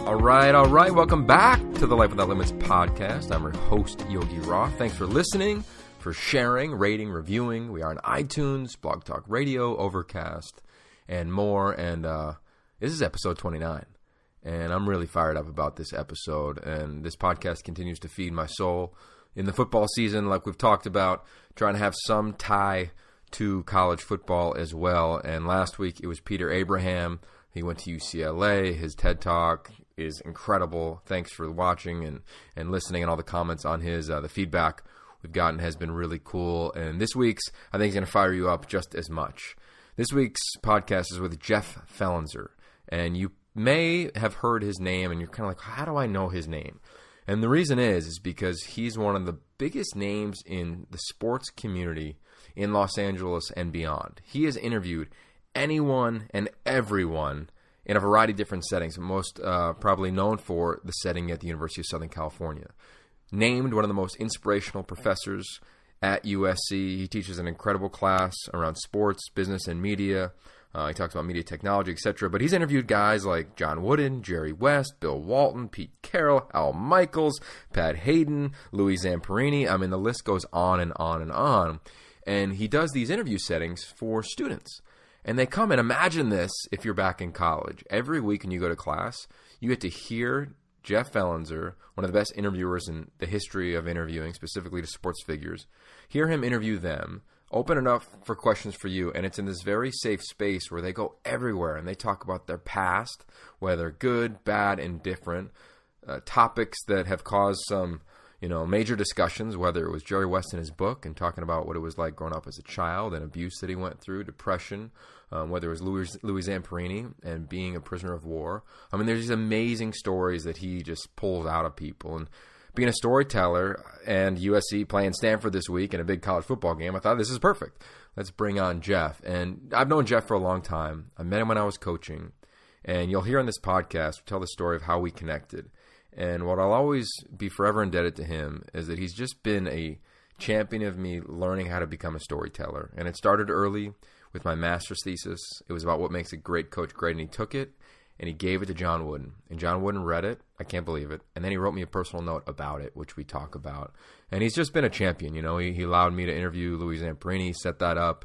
All right. Welcome back to the Life Without Limits podcast. I'm your host, Yogi Roth. Thanks for listening, for sharing, rating, reviewing. We are on iTunes, Blog Talk Radio, Overcast, and more. And this is episode 29. And I'm really fired up about this episode. And this podcast continues to feed my soul in the football season, like we've talked about, trying to have some tie to college football as well. And last week it was Peter Abraham. He went to UCLA. His TED Talk is incredible. Thanks for watching and listening, and all the comments on his. The feedback we've gotten has been really cool. And this week's, I think, is going to fire you up just as much. This week's podcast is with Jeff Fellenzer. And you may have heard his name, and you're kind of like, how do I know his name? And the reason is because he's one of the biggest names in the sports community in Los Angeles and beyond. He has interviewed anyone and everyone in a variety of different settings, most probably known for the setting at the University of Southern California. Named one of the most inspirational professors at USC. He teaches an incredible class around sports, business, and media. He talks about media technology, etc. But he's interviewed guys like John Wooden, Jerry West, Bill Walton, Pete Carroll, Al Michaels, Pat Hayden, Louis Zamperini. I mean, the list goes on and on and on. And he does these interview settings for students. And they come, and imagine this if you're back in college. Every week when you go to class, you get to hear Jeff Fellenzer, one of the best interviewers in the history of interviewing, specifically to sports figures, hear him interview them, open it up for questions for you, and it's in this very safe space where they go everywhere, and they talk about their past, whether good, bad, indifferent, topics that have caused some major discussions, whether it was Jerry West in his book and talking about what it was like growing up as a child and abuse that he went through, depression, whether it was Louis Zamperini and being a prisoner of war. I mean, there's these amazing stories that he just pulls out of people. And being a storyteller and USC playing Stanford this week in a big college football game, I thought this is perfect. Let's bring on Jeff. And I've known Jeff for a long time. I met him when I was coaching. And you'll hear on this podcast, tell the story of how we connected. And what I'll always be forever indebted to him is that he's just been a champion of me learning how to become a storyteller. And it started early with my master's thesis. It was about what makes a great coach great. And he took it and he gave it to John Wooden. And John Wooden read it. I can't believe it. And then he wrote me a personal note about it, which we talk about. And he's just been a champion. He allowed me to interview Louis Zamperini, set that up.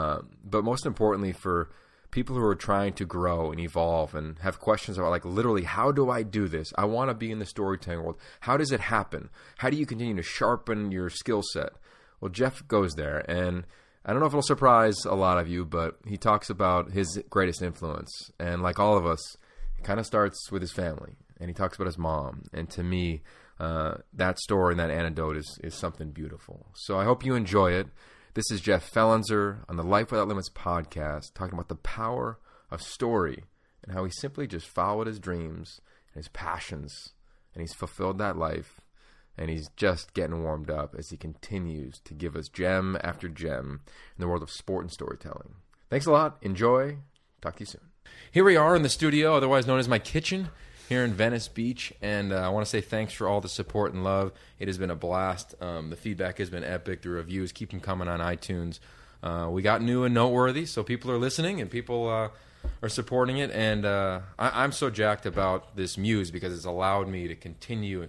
But most importantly, for people who are trying to grow and evolve and have questions about, like, literally, how do I do this? I want to be in the storytelling world. How does it happen? How do you continue to sharpen your skill set? Well, Jeff goes there, and I don't know if it'll surprise a lot of you, but he talks about his greatest influence. And like all of us, it kind of starts with his family, and he talks about his mom. And to me, that story and that anecdote is something beautiful. So I hope you enjoy it. This is Jeff Fellenzer on the Life Without Limits podcast, talking about the power of story and how he simply just followed his dreams and his passions, and he's fulfilled that life, and he's just getting warmed up as he continues to give us gem after gem in the world of sport and storytelling. Thanks a lot. Enjoy. Talk to you soon. Here we are in the studio, otherwise known as my kitchen, here in Venice Beach, and I want to say thanks for all the support and love. It has been a blast. The feedback has been epic. The reviews keep them coming on iTunes. We got new and noteworthy, so people are listening and people are supporting it. And I'm so jacked about this muse because it's allowed me to continue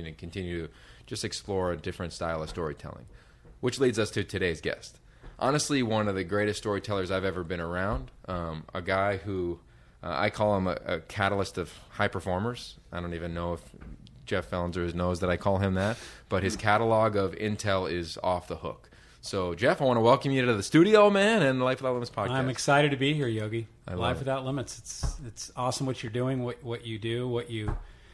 to just explore a different style of storytelling, which leads us to today's guest. Honestly, one of the greatest storytellers I've ever been around, a guy who... I call him a catalyst of high performers. I don't even know if Jeff Fellenzer knows that I call him that, but his catalog of intel is off the hook. So, Jeff, I want to welcome you to the studio, man, and the Life Without Limits podcast. I'm excited to be here, Yogi. Life Without Limits. It's awesome what you're doing, what you do, what you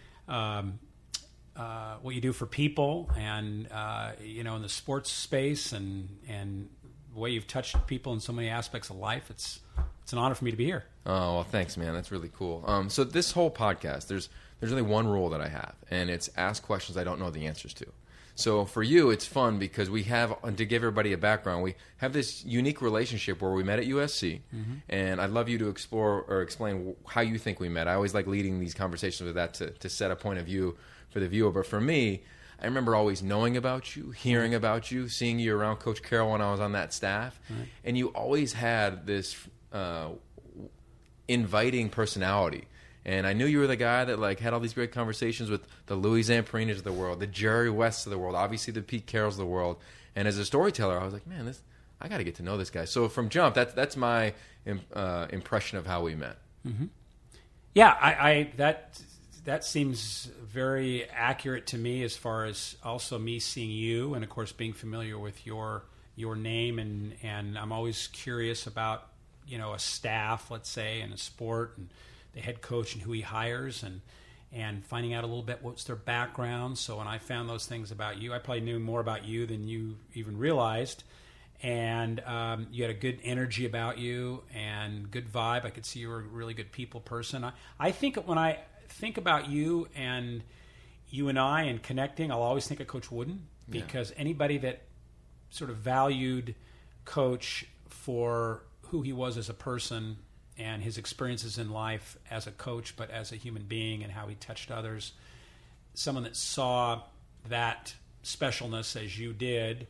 do for people, and in the sports space, and the way you've touched people in so many aspects of life. It's an honor for me to be here. Oh, well, thanks, man. That's really cool. So this whole podcast, there's only one rule that I have, and it's ask questions I don't know the answers to. So for you, it's fun because we have, to give everybody a background, we have this unique relationship where we met at USC, and I'd love you to explore or explain how you think we met. I always like leading these conversations with that to set a point of view for the viewer. But for me, I remember always knowing about you, hearing about you, seeing you around Coach Carroll when I was on that staff, and you always had this inviting personality. And I knew you were the guy that like had all these great conversations with the Louis Zamparinas of the world, the Jerry Wests of the world, obviously the Pete Carrolls of the world. And as a storyteller, I was like, man, I got to get to know this guy. So from jump, that's my impression of how we met. Mm-hmm. Yeah, that seems very accurate to me as far as also me seeing you and, of course, being familiar with your name. And I'm always curious about, a staff, let's say, in a sport and the head coach and who he hires and finding out a little bit what's their background. So when I found those things about you, I probably knew more about you than you even realized. And you had a good energy about you and good vibe. I could see you were a really good people person. I think when I think about you and I and connecting, I'll always think of Coach Wooden, because anybody that sort of valued Coach for who he was as a person and his experiences in life as a coach, but as a human being and how he touched others, someone that saw that specialness as you did,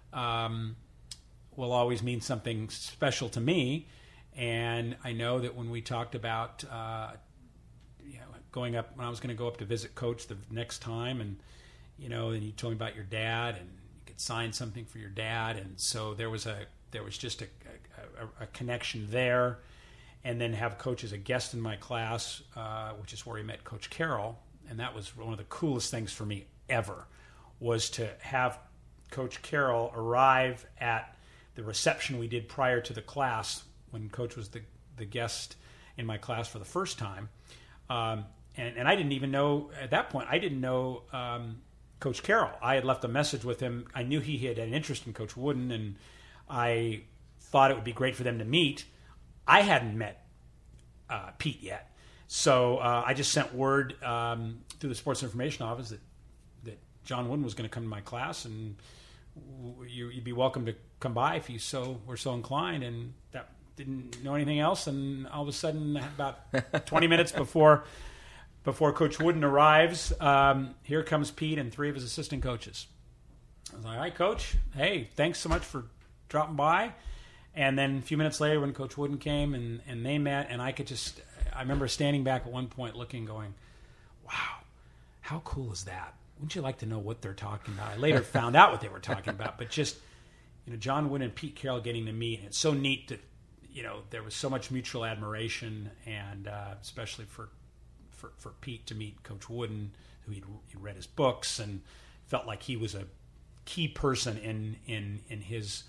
will always mean something special to me. And I know that when we talked about going up, when I was going to go up to visit Coach the next time, and and you told me about your dad and you could sign something for your dad, and so there was just a connection there. And then have Coach as a guest in my class, which is where he met Coach Carroll, and that was one of the coolest things for me ever, was to have Coach Carroll arrive at the reception we did prior to the class when Coach was the guest in my class for the first time. And I didn't even know, at that point, I didn't know Coach Carroll. I had left a message with him. I knew he had an interest in Coach Wooden, and I thought it would be great for them to meet. I hadn't met Pete yet. So I just sent word through the Sports Information Office that John Wooden was going to come to my class, and you'd be welcome to come by if you were so inclined. And that didn't know anything else. And all of a sudden, about 20 minutes before Coach Wooden arrives, here comes Pete and three of his assistant coaches. I was like, "Hi, Coach. Hey, thanks so much for dropping by." And then a few minutes later, when Coach Wooden came and they met, and I remember standing back at one point looking, going, wow, how cool is that? Wouldn't you like to know what they're talking about? I later found out what they were talking about, but just, John Wooden and Pete Carroll getting to meet. And it's so neat that, there was so much mutual admiration, and especially for Pete to meet Coach Wooden, who he'd read his books and felt like he was a key person in his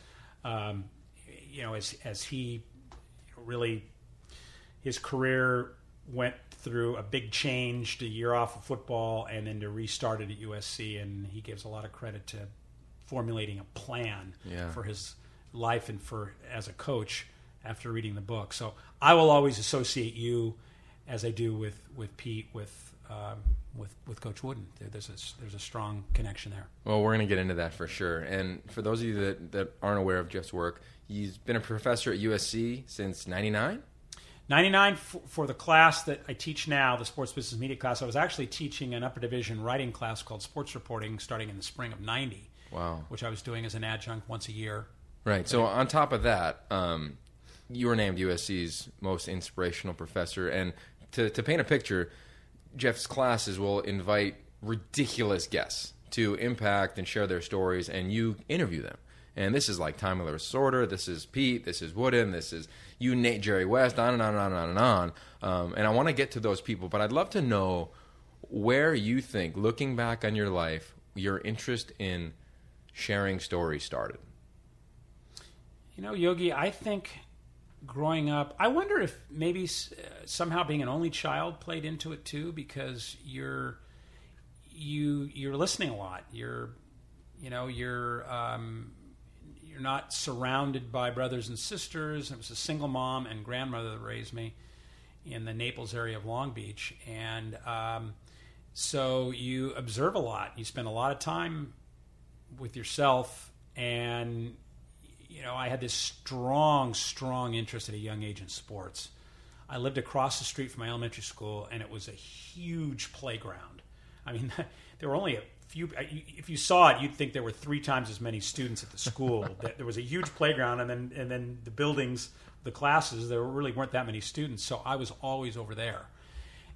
as he really, his career went through a big change, to year off of football and then to restart it at USC, and he gives a lot of credit to formulating a plan for his life and as a coach after reading the book. So I will always associate you, as I do with Pete, with Coach Wooden. There's a strong connection there. Well, we're going to get into that for sure. And for those of you that aren't aware of Jeff's work, he's been a professor at USC since 99? 99 for the class that I teach now, the Sports Business Media class. I was actually teaching an upper division writing class called Sports Reporting starting in the spring of 90. Wow. Which I was doing as an adjunct once a year. Right. So on top of that, you were named USC's most inspirational professor. And to paint a picture, Jeff's classes will invite ridiculous guests to impact and share their stories, and you interview them. And this is like Time Miller Sorter, this is Pete, this is Wooden, this is Nate, Jerry West, on and on and on and on. And I want to get to those people, but I'd love to know where you think, looking back on your life, your interest in sharing stories started. Yogi, I think growing up, I wonder if maybe somehow being an only child played into it too, because you're listening a lot. You're not surrounded by brothers and sisters. It was a single mom and grandmother that raised me in the Naples area of Long Beach, and so you observe a lot. You spend a lot of time with yourself, and I had this strong interest at a young age in sports. I lived across the street from my elementary school, and it was a huge playground. I mean, there were only a few. If you saw it, you'd think there were 3 times as many students at the school. There was a huge playground, and then the buildings, the classes, there really weren't that many students. So I was always over there,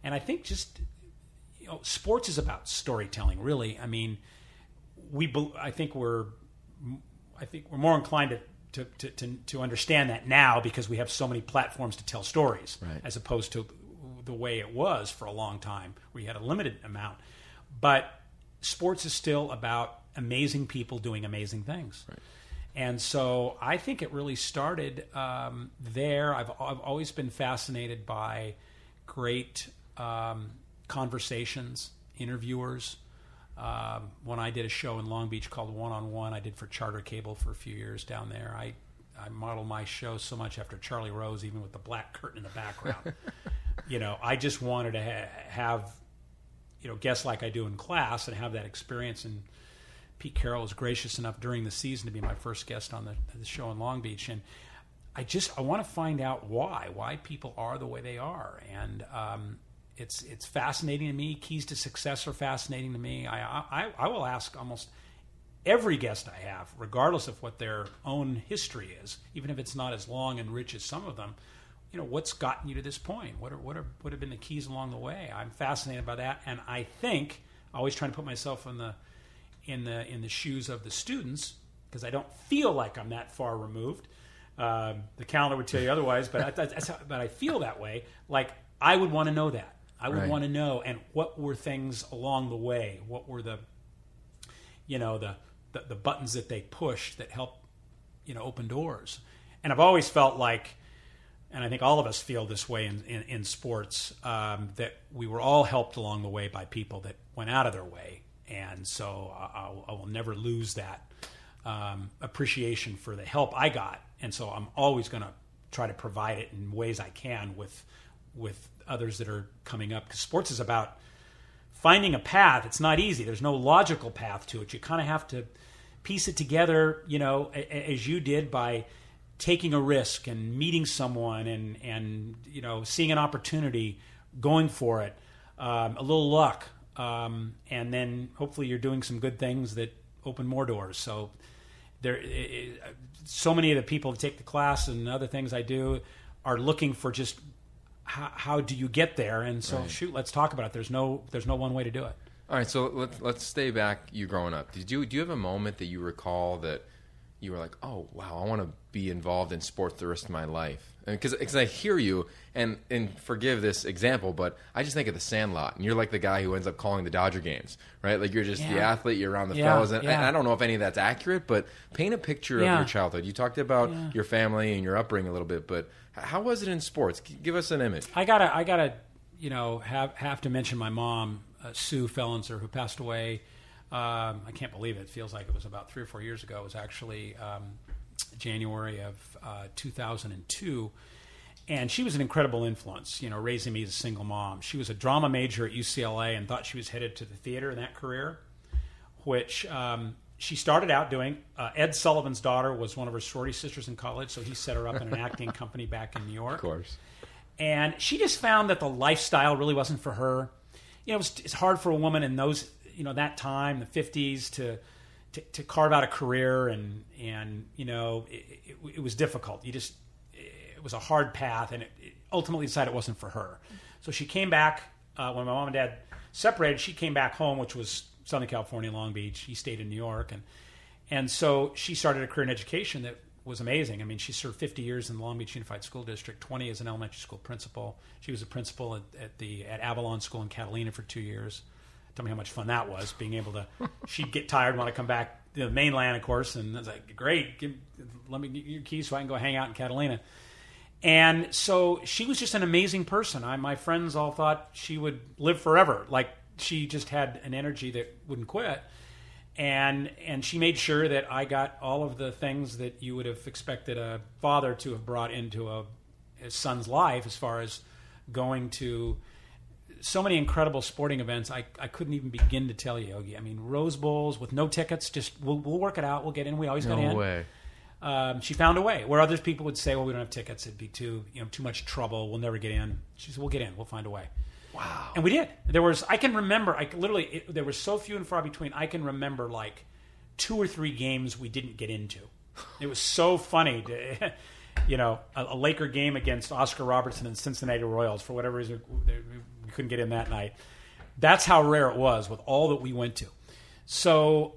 And I think just, sports is about storytelling, really. I mean, I think we're more inclined to understand that now because we have so many platforms to tell stories, right, as opposed to the way it was for a long time, where you had a limited amount. But sports is still about amazing people doing amazing things. Right. And so I think it really started there. I've always been fascinated by great conversations, interviewers. When I did a show in Long Beach called One on One, I did for Charter Cable for a few years down there. I modeled my show so much after Charlie Rose, even with the black curtain in the background. I just wanted to have, guests like I do in class and have that experience. And Pete Carroll was gracious enough during the season to be my first guest on the show in Long Beach. And I want to find out why people are the way they are. And it's fascinating to me. Keys to success are fascinating to me. I will ask almost every guest I have, regardless of what their own history is, even if it's not as long and rich as some of them, what's gotten you to this point? What have been the keys along the way? I'm fascinated by that, and I think always trying to put myself in the shoes of the students, because I don't feel like I'm that far removed. The calendar would tell you otherwise, but I feel that way. Like I would want to know that. I would want to know, and what were things along the way? What were the buttons that they pushed that helped open doors? And I've always felt like, and I think all of us feel this way in sports, that we were all helped along the way by people that went out of their way. And so I will never lose that appreciation for the help I got. And so I'm always going to try to provide it in ways I can with others that are coming up. Because sports is about finding a path. It's not easy. There's no logical path to it. You kind of have to piece it together, as you did, by taking a risk and meeting someone and seeing an opportunity, going for it, a little luck, and then hopefully you're doing some good things that open more doors. So so many of the people that take the class and other things I do are looking for just how do you get there? And so shoot, let's talk about it. There's no one way to do it. All right, so let's stay back. You growing up, do you have a moment that you recall that you were like, oh wow, I want to be involved in sports the rest of my life? Because I hear you, and forgive this example, but I just think of the Sandlot, and you're like the guy who ends up calling the Dodger games, right? Like you're just the athlete, you're around the fellas, and I don't know if any of that's accurate, but paint a picture of your childhood. You talked about your family and your upbringing a little bit, but how was it in sports? Give us an image. I gotta have to mention my mom, Sue Fellenser, who passed away. I can't believe it. It feels like it was about 3 or 4 years ago. It was actually January of 2002. And she was an incredible influence, raising me as a single mom. She was a drama major at UCLA and thought she was headed to the theater in that career, which she started out doing. Ed Sullivan's daughter was one of her sorority sisters in college, so he set her up in an acting company back in New York. Of course. And she just found that the lifestyle really wasn't for her. It's hard for a woman in those, that time, the 50s, to carve out a career, and it was difficult. It was a hard path, and it ultimately decided it wasn't for her. So she came back when my mom and dad separated. She came back home, which was Southern California, Long Beach. He stayed in New York, and so she started a career in education that was amazing. I mean, she served 50 years in the Long Beach Unified School District, 20 as an elementary school principal. She was a principal at Avalon School in Catalina for 2 years. Tell me how much fun that was, being able to. She'd get tired and want to come back to the mainland, of course, and I was like, great, let me get your keys so I can go hang out in Catalina. And so she was just an amazing person. My friends all thought she would live forever. Like, she just had an energy that wouldn't quit. And she made sure that I got all of the things that you would have expected a father to have brought into his son's life, as far as going to so many incredible sporting events. I couldn't even begin to tell you, Yogi. I mean, Rose Bowls with no tickets. Just we'll work it out. We'll get in. We always got in. No way. She found a way where other people would say, well, we don't have tickets. It'd be too much trouble. We'll never get in. She said, we'll get in. We'll find a way. Wow. And we did. I can remember, there were so few and far between. I can remember like 2 or 3 games we didn't get into. It was so funny. a Laker game against Oscar Robertson and Cincinnati Royals. For whatever reason, we couldn't get in that night. That's how rare it was with all that we went to. So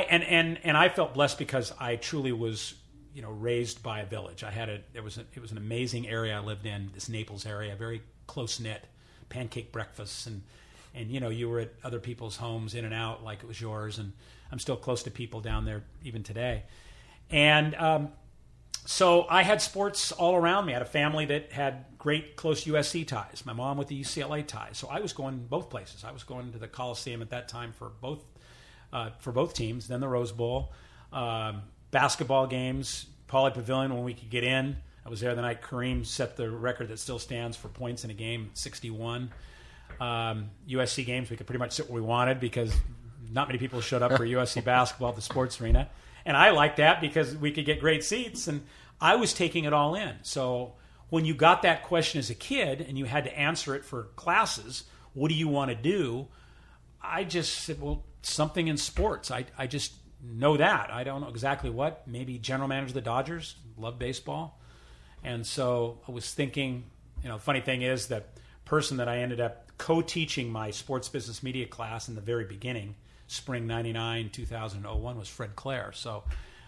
I felt blessed because I truly was, raised by a village. It was an amazing area I lived in, this Naples area, very close knit, pancake breakfasts, and you were at other people's homes in and out like it was yours, and I'm still close to people down there even today. And so I had sports all around me. I had a family that had great close USC ties. My mom with the UCLA ties. So I was going both places. I was going to the Coliseum at that time for both teams, then the Rose Bowl, basketball games, Pauley Pavilion when we could get in. I was there the night Kareem set the record that still stands for points in a game, 61. USC games, we could pretty much sit where we wanted because not many people showed up for USC basketball at the sports arena. And I liked that because we could get great seats, and I was taking it all in. So when you got that question as a kid and you had to answer it for classes, what do you want to do? I just said, well, something in sports. I just know that. I don't know exactly what. Maybe general manager of the Dodgers, love baseball. And so I was thinking, the funny thing is that person that I ended up co-teaching my sports business media class in the very beginning, spring 99, 2001, was Fred Clare. So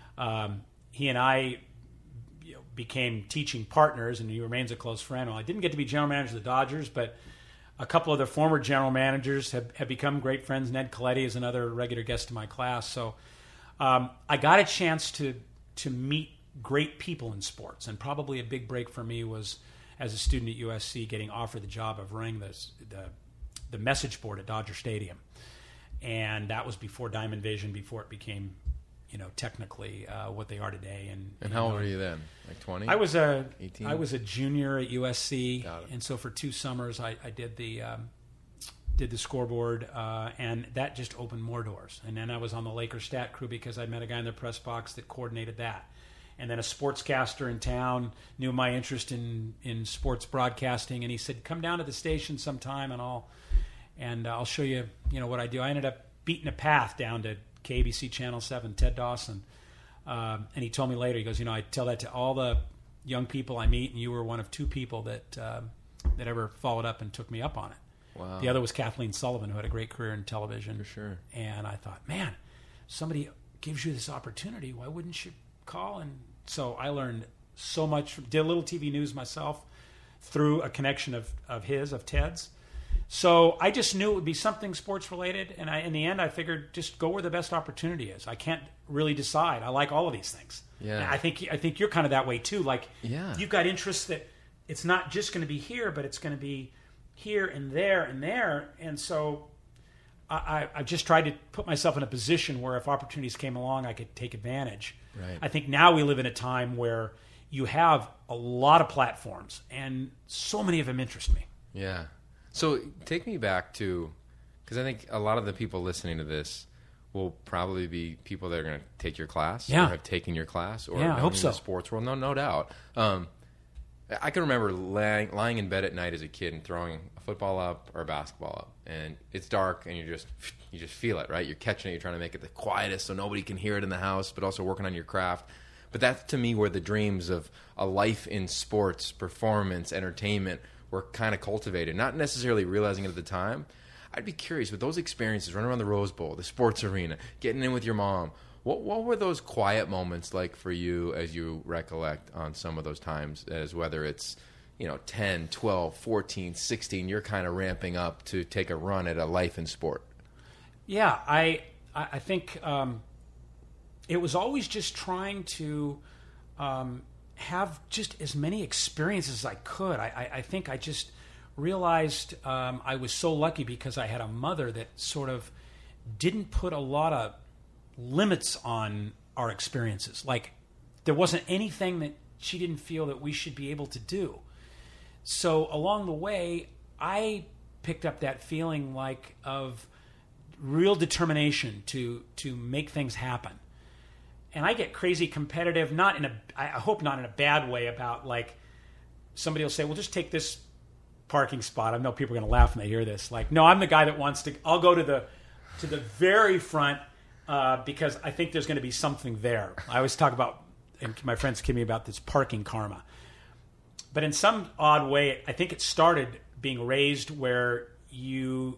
he and I became teaching partners, and he remains a close friend. Well, I didn't get to be general manager of the Dodgers, but a couple of the former general managers have become great friends. Ned Colletti is another regular guest in my class. So I got a chance to meet great people in sports, and probably a big break for me was as a student at USC getting offered the job of running the message board at Dodger Stadium. And that was before Diamond Vision, before it became, technically what they are today. And how old were you then? Like 20? I was 18? I was a junior at USC, Got it. and so for 2 summers I did the scoreboard, and that just opened more doors. And then I was on the Lakers stat crew because I met a guy in the press box that coordinated that. And then a sportscaster in town knew my interest in sports broadcasting, and he said, "Come down to the station sometime, and I'll show you, what I do." I ended up beating a path down to KABC Channel 7, Ted Dawson. And he told me later, he goes, I tell that to all the young people I meet, and you were one of 2 people that ever followed up and took me up on it. Wow. The other was Kathleen Sullivan, who had a great career in television. For sure. And I thought, man, somebody gives you this opportunity. Why wouldn't you call? And so I learned so much. Did a little TV news myself through a connection of Ted's. So I just knew it would be something sports related, and in the end I figured just go where the best opportunity is. I can't really decide. I like all of these things. Yeah. And I think you're kind of that way too. Like, yeah. You've got interests that it's not just going to be here, but it's going to be here and there and there. And so I just tried to put myself in a position where if opportunities came along, I could take advantage. Right. I think now we live in a time where you have a lot of platforms, and so many of them interest me. Yeah. So take me back to, because I think a lot of the people listening to this will probably be people that are going to take your class, Yeah. or have taken your class, or Yeah, I hope in so. the sports world. No doubt. I can remember lying in bed at night as a kid and throwing a football up or a basketball up, and it's dark, and you just feel it, right? You're catching it, you're trying to make it the quietest so nobody can hear it in the house, but also working on your craft. But that's, to me, where the dreams of a life in sports, performance, entertainment were kind of cultivated, not necessarily realizing it at the time. I'd be curious, with those experiences, running around the Rose Bowl, the sports arena, getting in with your mom, what were those quiet moments like for you as you recollect on some of those times, as whether it's 10, 12, 14, 16, you're kind of ramping up to take a run at a life in sport? Yeah, I think it was always just trying to have just as many experiences as I could. I think I just realized I was so lucky because I had a mother that sort of didn't put a lot of limits on our experiences. Like, there wasn't anything that she didn't feel that we should be able to do. So along the way, I picked up that feeling of real determination to make things happen. And I get crazy competitive, I hope not in a bad way, about somebody will say, well, just take this parking spot. I know people are going to laugh when they hear this. No, I'm the guy that wants to, I'll go to the very front because I think there's going to be something there. I always talk about and my friends kid me about this parking karma. But in some odd way, I think it started being raised where you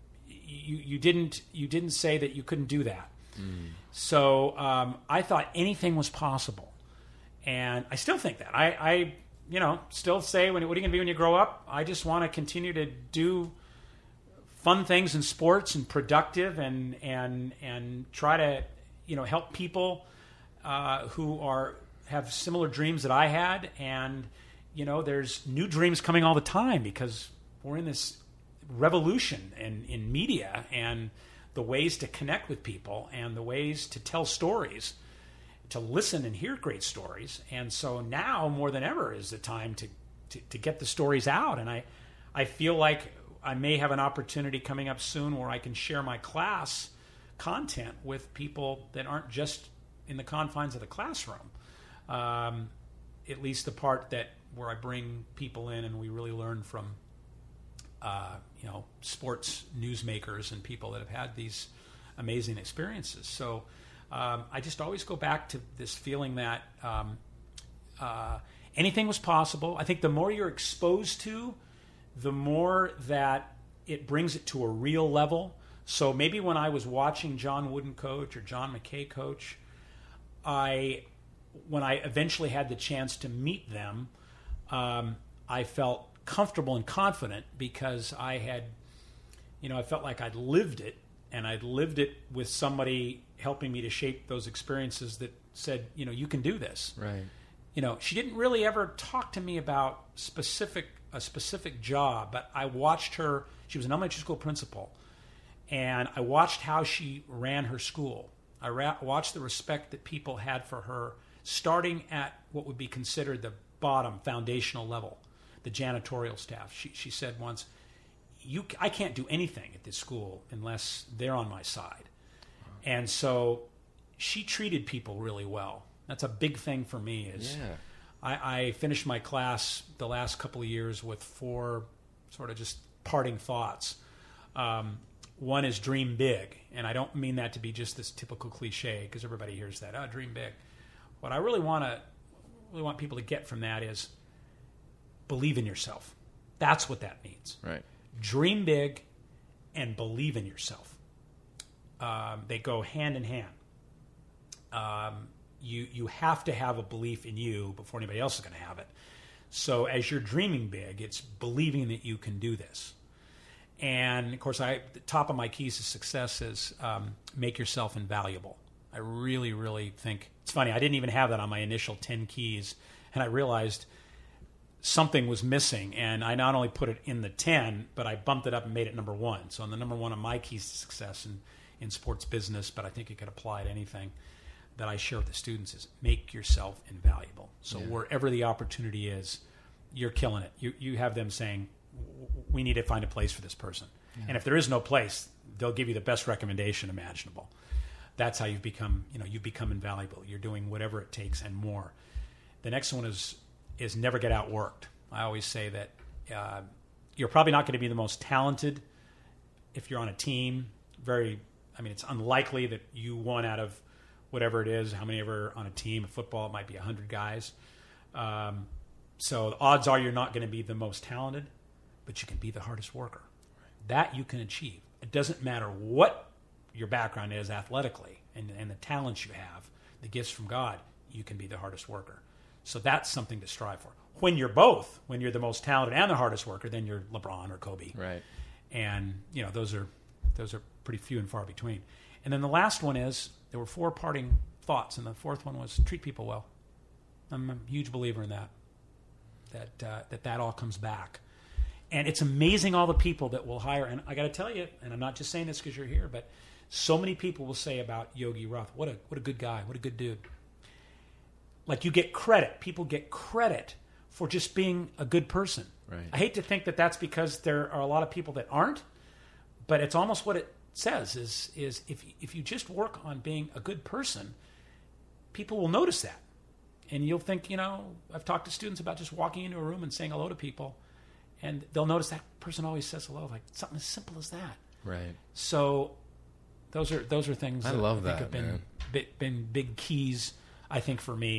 didn't say that you couldn't do that. So I thought anything was possible, and I still think that. I still say, what are you going to be when you grow up? I just want to continue to do fun things in sports and productive, and try to help people who have similar dreams that I had. And there's new dreams coming all the time because we're in this revolution in media and the ways to connect with people and the ways to tell stories, to listen and hear great stories. And so now more than ever is the time to get the stories out. And I feel like I may have an opportunity coming up soon where I can share my class content with people that aren't just in the confines of the classroom. At least the part where I bring people in and we really learn from sports newsmakers and people that have had these amazing experiences. So I just always go back to this feeling that anything was possible. I think the more you're exposed to, the more that it brings it to a real level. So maybe when I was watching John Wooden coach or John McKay coach, when I eventually had the chance to meet them, I felt comfortable and confident because I had, I felt like I'd lived it, and I'd lived it with somebody helping me to shape those experiences that said, you can do this. Right. She didn't really ever talk to me about a specific job, but I watched her. She was an elementary school principal, and I watched how she ran her school. I watched the respect that people had for her, starting at what would be considered the bottom foundational level, the janitorial staff. She said once, I can't do anything at this school unless they're on my side. Wow. And so she treated people really well. That's a big thing for me. I finished my class the last couple of years with 4 sort of just parting thoughts. One is dream big, and I don't mean that to be just this typical cliche because everybody hears that, dream big. What I really want people to get from that is believe in yourself. That's what that means. Right. Dream big and believe in yourself. They go hand in hand. You have to have a belief in you before anybody else is going to have it. So as you're dreaming big, it's believing that you can do this. And, of course, the top of my keys to success is make yourself invaluable. I really, really think – it's funny, I didn't even have that on my initial 10 keys, and I realized something was missing. And I not only put it in the 10, but I bumped it up and made it number 1. So the number 1 of my keys to success in sports business, but I think it could apply to anything that I share with the students, is make yourself invaluable. So wherever the opportunity is, you're killing it. You have them saying, we need to find a place for this person. Yeah. And if there is no place, they'll give you the best recommendation imaginable. That's how you've become invaluable. You're doing whatever it takes and more. The next one is never get outworked. I always say that you're probably not going to be the most talented if you're on a team. It's unlikely that you won out of whatever it is, how many ever on a team. In football, it might be 100 guys. So the odds are you're not going to be the most talented, but you can be the hardest worker. That you can achieve. It doesn't matter what your background is athletically and the talents you have, the gifts from God, you can be the hardest worker. So that's something to strive for. When you're both, when you're the most talented and the hardest worker, then you're LeBron or Kobe. Right. And those are pretty few and far between. And then the last one is, there were 4 parting thoughts, and the 4th one was treat people well. I'm a huge believer in that all comes back. And it's amazing all the people that will hire. And I got to tell you, and I'm not just saying this because you're here, but so many people will say about Yogi Roth, what a good guy, what a good dude. Like, you get credit. People get credit for just being a good person. Right. I hate to think that that's because there are a lot of people that aren't, but it's almost what it says is if you just work on being a good person, people will notice that. And you'll think, I've talked to students about just walking into a room and saying hello to people, and they'll notice that person always says hello, like something as simple as that. Right. So those are things I that love I think that, have been big keys, I think, for me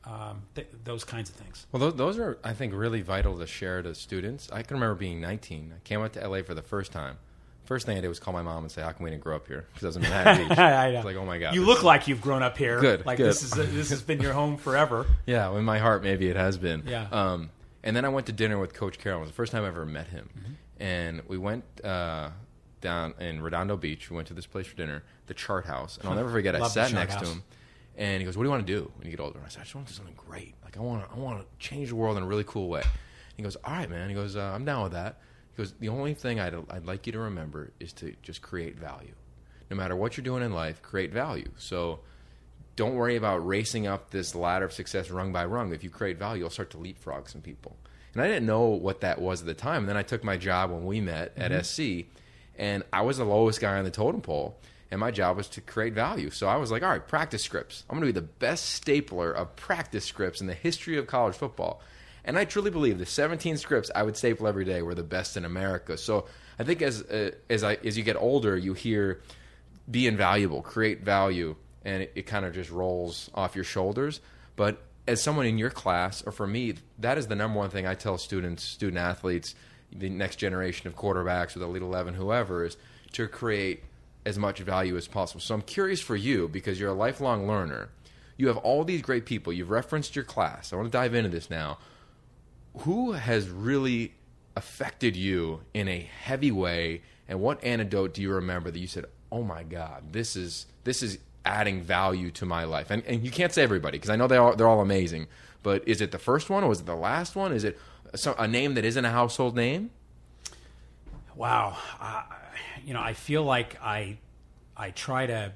those kinds of things. Well, those are, I think, really vital to share to students. I can remember being 19. I came out to LA for the first time. First thing I did was call my mom and say, "How come we didn't grow up here?" Because I was in Manhattan Beach. I know. It's like, oh my god, you look like you've grown up here. Good, like good. This has been your home forever. Yeah, in my heart, maybe it has been. Yeah. And then I went to dinner with Coach Carroll. It was the first time I ever met him. Mm-hmm. And we went down in Redondo Beach. We went to this place for dinner, the Chart House. And I'll never forget, I Love the sat Chart next to House. him. And he goes, "What do you want to do when you get older?" And I said, "I just want to do something great. Like I want to change the world in a really cool way." And he goes, "All right, man." He goes, "I'm down with that." He goes, "The only thing I'd like you to remember is to just create value. No matter what you're doing in life, create value. So don't worry about racing up this ladder of success rung by rung. If you create value, you'll start to leapfrog some people." And I didn't know what that was at the time. And then I took my job when we met at SC, and I was the lowest guy on the totem pole. And my job was to create value. So I was like, all right, practice scripts. I'm going to be the best stapler of practice scripts in the history of college football. And I truly believe the 17 scripts I would staple every day were the best in America. So I think as you get older, you hear be invaluable, create value, and it kind of just rolls off your shoulders. But as someone in your class, or for me, that is the number one thing I tell students, student athletes, the next generation of quarterbacks or the Elite 11, whoever, is to create as much value as possible. So I'm curious for you, because you're a lifelong learner. You have all these great people. You've referenced your class. I want to dive into this now. Who has really affected you in a heavy way, and what anecdote do you remember that you said, "Oh my God, this is adding value to my life"? And you can't say everybody, because I know they're all amazing. But is it the first one, or was it the last one? Is it a name that isn't a household name? Wow. I feel like I try to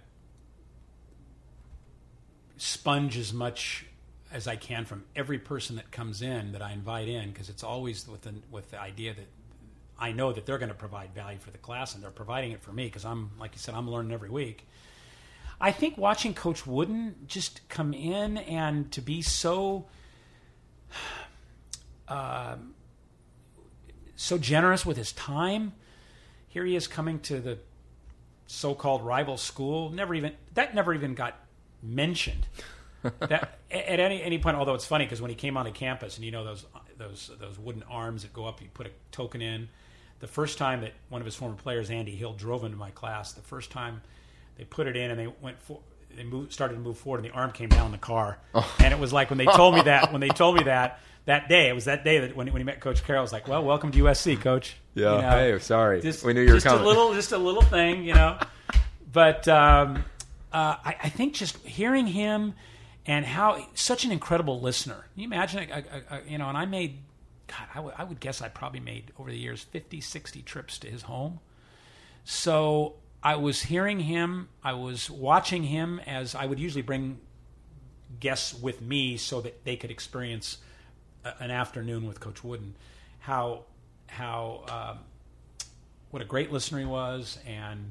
sponge as much as I can from every person that comes in, that I invite in, because it's always with the idea that I know that they're going to provide value for the class, and they're providing it for me, because I'm, like you said, I'm learning every week. I think watching Coach Wooden just come in and to be so generous with his time. Here he is coming to the so-called rival school. Never even got mentioned. That at any point. Although it's funny, because when he came onto campus, and those wooden arms that go up, you put a token in. The first time that one of his former players, Andy Hill, drove into my class, the first time they put it in and they started to move forward, and the arm came down the car. Oh. And it was like when they told me that. That day, it was that day that when he met Coach Carroll, I was like, "Well, welcome to USC, Coach." Yeah. Hey, sorry. We knew you were coming. Just a little thing, But I think just hearing him and how such an incredible listener. Can you imagine? And I made, I would guess I probably made over the years 50, 60 trips to his home. So I was hearing him. I was watching him, as I would usually bring guests with me so that they could experience an afternoon with Coach Wooden. How what a great listener he was, and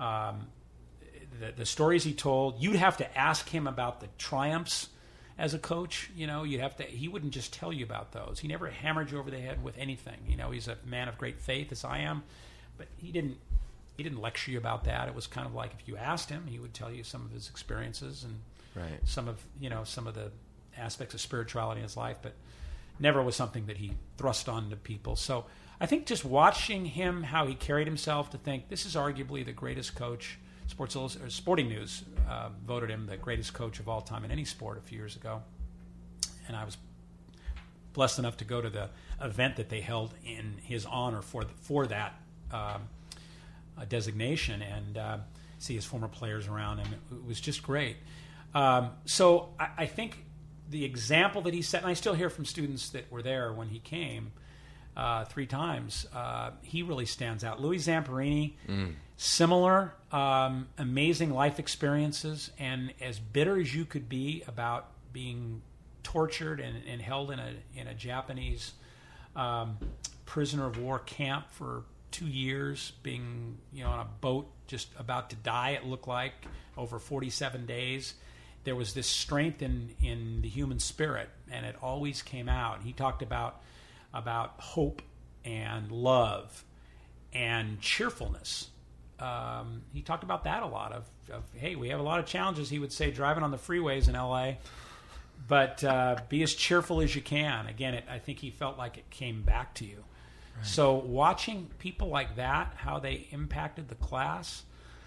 the stories he told. You'd have to ask him about the triumphs as a coach. You'd have to. He wouldn't just tell you about those. He never hammered you over the head with anything. He's a man of great faith, as I am, but he didn't lecture you about that. It was kind of like, if you asked him, he would tell you some of his experiences and some of the aspects of spirituality in his life, but never was something that he thrust onto people. So I think just watching him, how he carried himself, to think this is arguably the greatest coach. Sporting News voted him the greatest coach of all time in any sport a few years ago. And I was blessed enough to go to the event that they held in his honor for that designation, and see his former players around him. It was just great. So I think the example that he set, and I still hear from students that were there when he came 3 times, he really stands out. Louis Zamperini, similar, amazing life experiences, and as bitter as you could be about being tortured and held in a Japanese prisoner of war camp for 2 years, being on a boat just about to die, it looked like, over 47 days. There was this strength in the human spirit, and it always came out. He talked about hope and love and cheerfulness. He talked about that a lot of, hey, we have a lot of challenges, he would say, driving on the freeways in LA. but be as cheerful as you can. Again, I think he felt like it came back to you. Right. So watching people like that, how they impacted the class.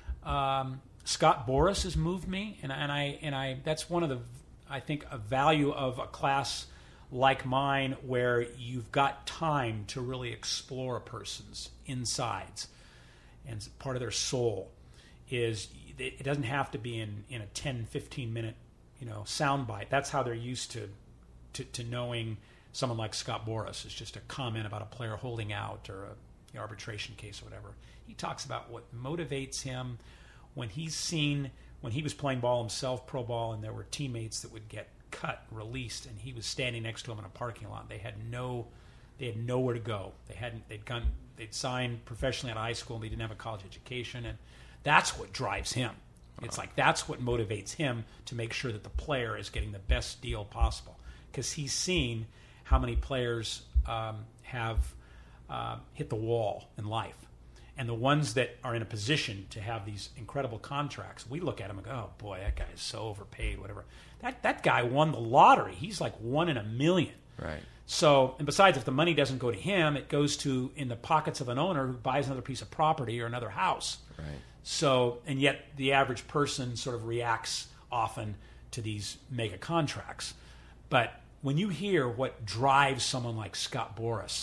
Scott Boras has moved me, and I that's one of the, I think, a value of a class like mine where you've got time to really explore a person's insides and part of their soul. Is it doesn't have to be in a 10, 15 minute soundbite. That's how they're used to knowing someone like Scott Boras. It's just a comment about a player holding out or a arbitration case or whatever. He talks about what motivates him when he was playing ball himself, pro ball, and there were teammates that would get cut, released, and he was standing next to him in a parking lot. They had nowhere to go. They'd signed professionally out of high school, and they didn't have a college education, and that's what drives him. It's like that's what motivates him to make sure that the player is getting the best deal possible, because he's seen how many players have hit the wall in life. And the ones that are in a position to have these incredible contracts, we look at them and go, oh, boy, that guy is so overpaid, whatever. That guy won the lottery. He's like 1 in a million. Right. So, and besides, if the money doesn't go to him, it goes in the pockets of an owner who buys another piece of property or another house. Right. So, and yet the average person sort of reacts often to these mega contracts. But when you hear what drives someone like Scott Boras,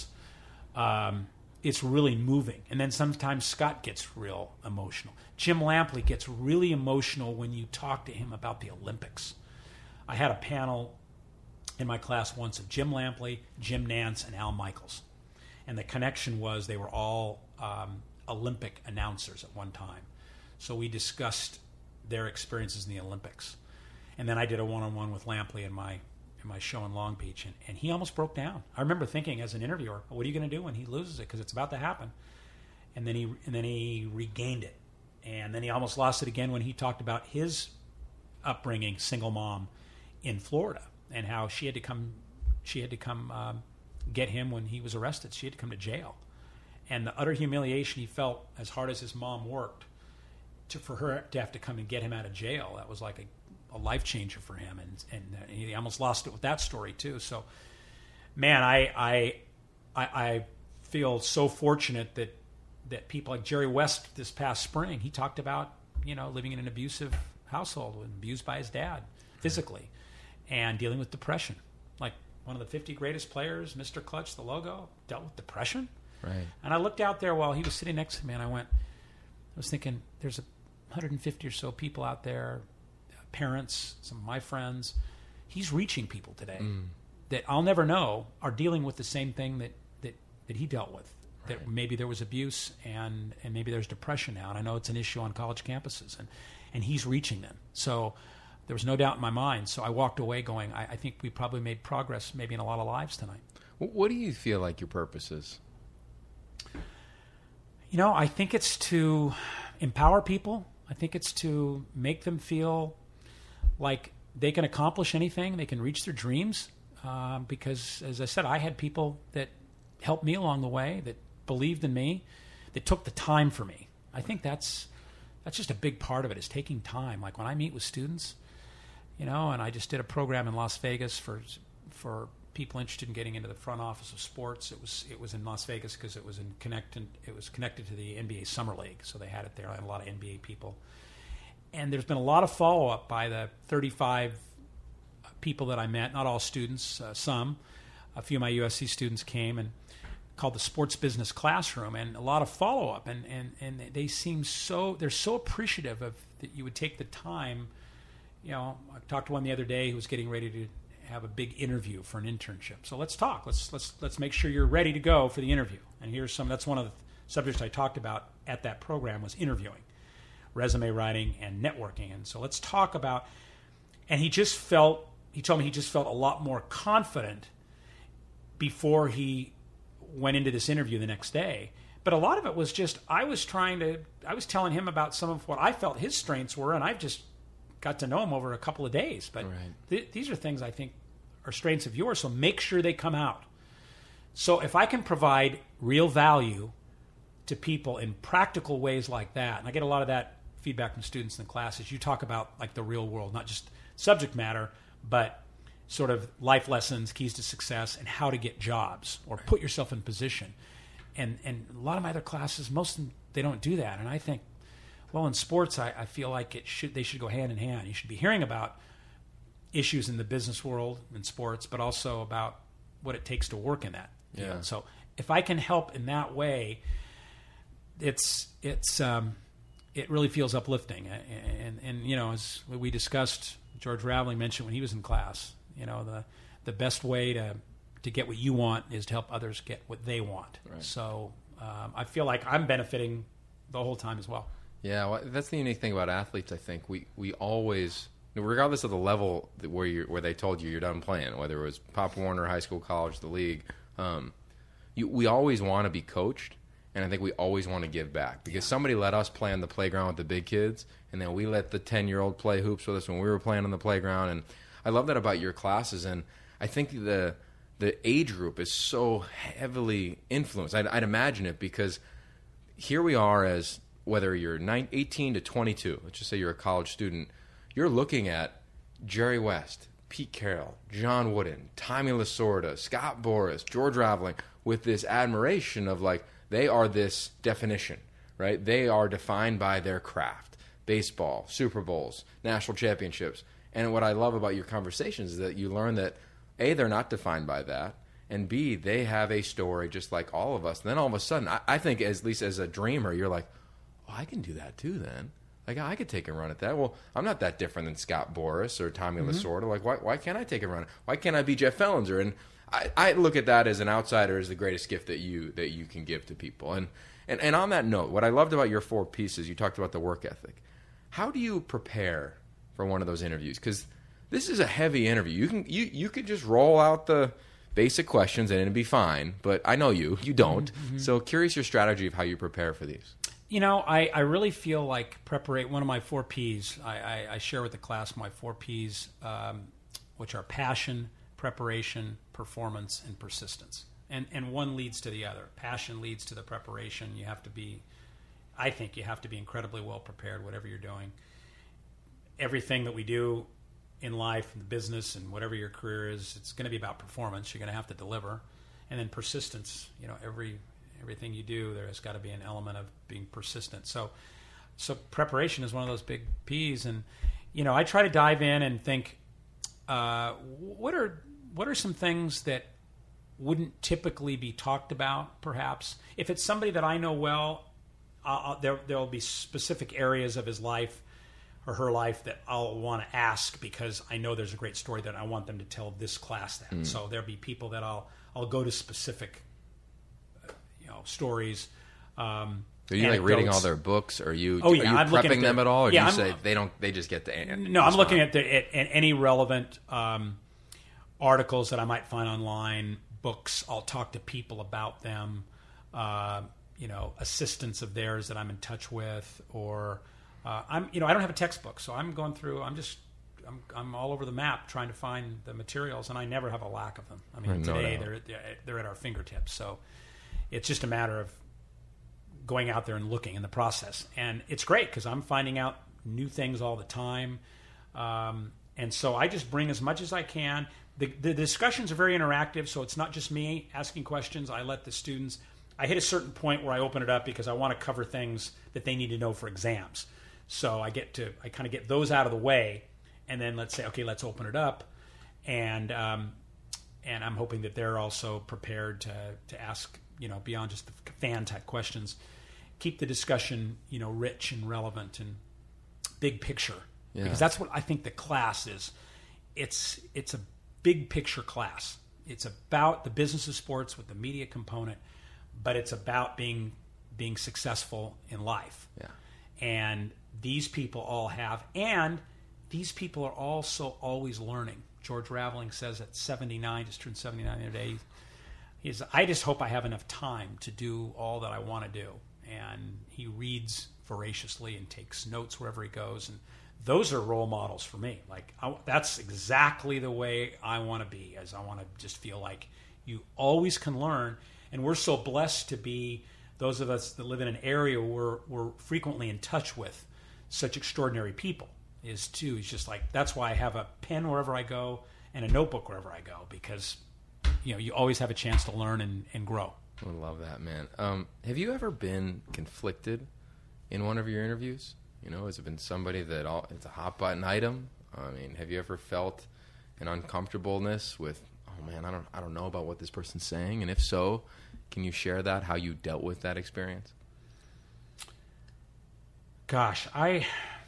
it's really moving. And then sometimes Scott gets real emotional. Jim Lampley gets really emotional when you talk to him about the Olympics. I had a panel in my class once of Jim Lampley, Jim Nance, and Al Michaels. And the connection was they were all Olympic announcers at one time. So we discussed their experiences in the Olympics. And then I did a one-on-one with Lampley in my show in Long Beach, and he almost broke down. I remember thinking as an interviewer, what are you going to do when he loses it? Because it's about to happen. And then he regained it. And then he almost lost it again when he talked about his upbringing, single mom in Florida, and how she had to come get him when he was arrested. She had to come to jail. And the utter humiliation he felt, as hard as his mom worked, for her to have to come and get him out of jail, that was like a life changer for him, and he almost lost it with that story too. So, man, I feel so fortunate that people like Jerry West this past spring, he talked about living in an abusive household, abused by his dad physically, and dealing with depression. Like one of the 50 greatest players, Mr. Clutch, the logo, dealt with depression. Right. And I looked out there while he was sitting next to me, and I was thinking, there's 150 or so people out there, parents, some of my friends. He's reaching people today that I'll never know are dealing with the same thing that he dealt with. Right. That maybe there was abuse and maybe there's depression now. And I know it's an issue on college campuses, and he's reaching them. So there was no doubt in my mind. So I walked away going, I think we probably made progress maybe in a lot of lives tonight. What do you feel like your purpose is? I think it's to empower people. I think it's to make them feel like they can accomplish anything, they can reach their dreams. Because, as I said, I had people that helped me along the way, that believed in me, that took the time for me. I think that's just a big part of it, is taking time. Like when I meet with students, and I just did a program in Las Vegas for people interested in getting into the front office of sports. It was in Las Vegas because it was connected to the NBA Summer League, so they had it there. I had a lot of NBA people. And there's been a lot of follow-up by the 35 people that I met, not all students, some. A few of my USC students came and called the Sports Business Classroom, and a lot of follow-up. And they seem they're so appreciative of that you would take the time. I talked to one the other day who was getting ready to have a big interview for an internship. So let's talk. Let's make sure you're ready to go for the interview. And that's one of the subjects I talked about at that program was interviewing, resume writing, and networking. And so let's talk about, and he told me he just felt a lot more confident before he went into this interview the next day. But a lot of it was just, I was telling him about some of what I felt his strengths were, and I've just got to know him over a couple of days. But right. These are things I think are strengths of yours, so make sure they come out. So if I can provide real value to people in practical ways like that, and I get a lot of that feedback from students in the classes, you talk about like the real world, not just subject matter, but sort of life lessons, keys to success, and how to get jobs or put yourself in position. And a lot of my other classes, most of them, they don't do that. And I think, well, in sports, I feel like they should go hand in hand. You should be hearing about issues in the business world in sports, but also about what it takes to work in that. Yeah. So if I can help in that way, it really feels uplifting. And you know, as we discussed, George Raveling mentioned when he was in class, you know, the best way to get what you want is to help others get what they want. Right. So I feel like I'm benefiting the whole time as well. Yeah, well, that's the unique thing about athletes. I think we always, regardless of the level where they told you you're done playing, whether it was Pop Warner, high school, college, the league, we always want to be coached, and I think we always want to give back because somebody let us play on the playground with the big kids, and then we let the 10-year-old play hoops with us when we were playing on the playground. And I love that about your classes, and I think the age group is so heavily influenced. I'd imagine it because here we are as whether you're 18 to 22, let's just say you're a college student, you're looking at Jerry West, Pete Carroll, John Wooden, Tommy Lasorda, Scott Boras, George Raveling, with this admiration of like, they are this definition, right? They are defined by their craft. Baseball, Super Bowls, national championships. And what I love about your conversations is that you learn that, A, they're not defined by that, and B, they have a story just like all of us. And then all of a sudden, I think at least as a dreamer, you're like, oh, I can do that too then. Like, I could take a run at that. Well, I'm not that different than Scott Boras or Tommy Lasorda. Like, why can't I take a run? Why can't I be Jeff Fellenzer? And I look at that as an outsider as the greatest gift that you can give to people. And on that note, what I loved about your 4 pieces, you talked about the work ethic. How do you prepare for one of those interviews? Because this is a heavy interview. You could just roll out the basic questions and it'd be fine. But I know you don't. Mm-hmm. So curious your strategy of how you prepare for these. You know, I really feel like one of my 4 Ps, I share with the class my 4 Ps, which are passion, preparation, performance, and persistence. And one leads to the other. Passion leads to the preparation. I think you have to be incredibly well prepared, whatever you're doing. Everything that we do in life, in the business, and whatever your career is, it's going to be about performance. You're going to have to deliver. And then persistence, you know, everything you do, there's got to be an element of being persistent. So preparation is one of those big P's. And, you know, I try to dive in and think, what are some things that wouldn't typically be talked about, perhaps? If it's somebody that I know well, there'll be specific areas of his life or her life that I'll want to ask because I know there's a great story that I want them to tell this class that. So there'll be people that I'll go to specific stories. Are you like reading all their books? Or are you I'm prepping them at all? Or do you say they just get to No, I'm looking at any relevant articles that I might find online, books. I'll talk to people about them, assistants of theirs that I'm in touch with, or I don't have a textbook, so I'm going through. I'm all over the map trying to find the materials, and I never have a lack of them. I mean, today they're at our fingertips, so it's just a matter of going out there and looking in the process. And it's great because I'm finding out new things all the time. And so I just bring as much as I can. The discussions are very interactive, so it's not just me asking questions. I let the students, I hit a certain point where I open it up because I want to cover things that they need to know for exams. So I kind of get those out of the way, and then let's say, okay, let's open it up. And I'm hoping that they're also prepared to ask, beyond just the fan type questions, keep the discussion, rich and relevant and big picture. Yeah. Because that's what I think the class is. It's a big picture class. It's about the business of sports with the media component, but it's about being successful in life. Yeah. And these people all have, and these people are also always learning. George Raveling says at 79, just turned 79 the other day, I just hope I have enough time to do all that I want to do. And he reads voraciously and takes notes wherever he goes. And those are role models for me. Like that's exactly the way I want to be, as I want to just feel like you always can learn. And we're so blessed to be, those of us that live in an area where we're frequently in touch with such extraordinary people. It's just like, that's why I have a pen wherever I go and a notebook wherever I go, because you always have a chance to learn and grow. I love that, man. Have you ever been conflicted in one of your interviews? Has it been somebody that it's a hot button item? I mean, have you ever felt an uncomfortableness with, oh man, I don't know about what this person's saying? And if so, can you share that, how you dealt with that experience? Gosh, I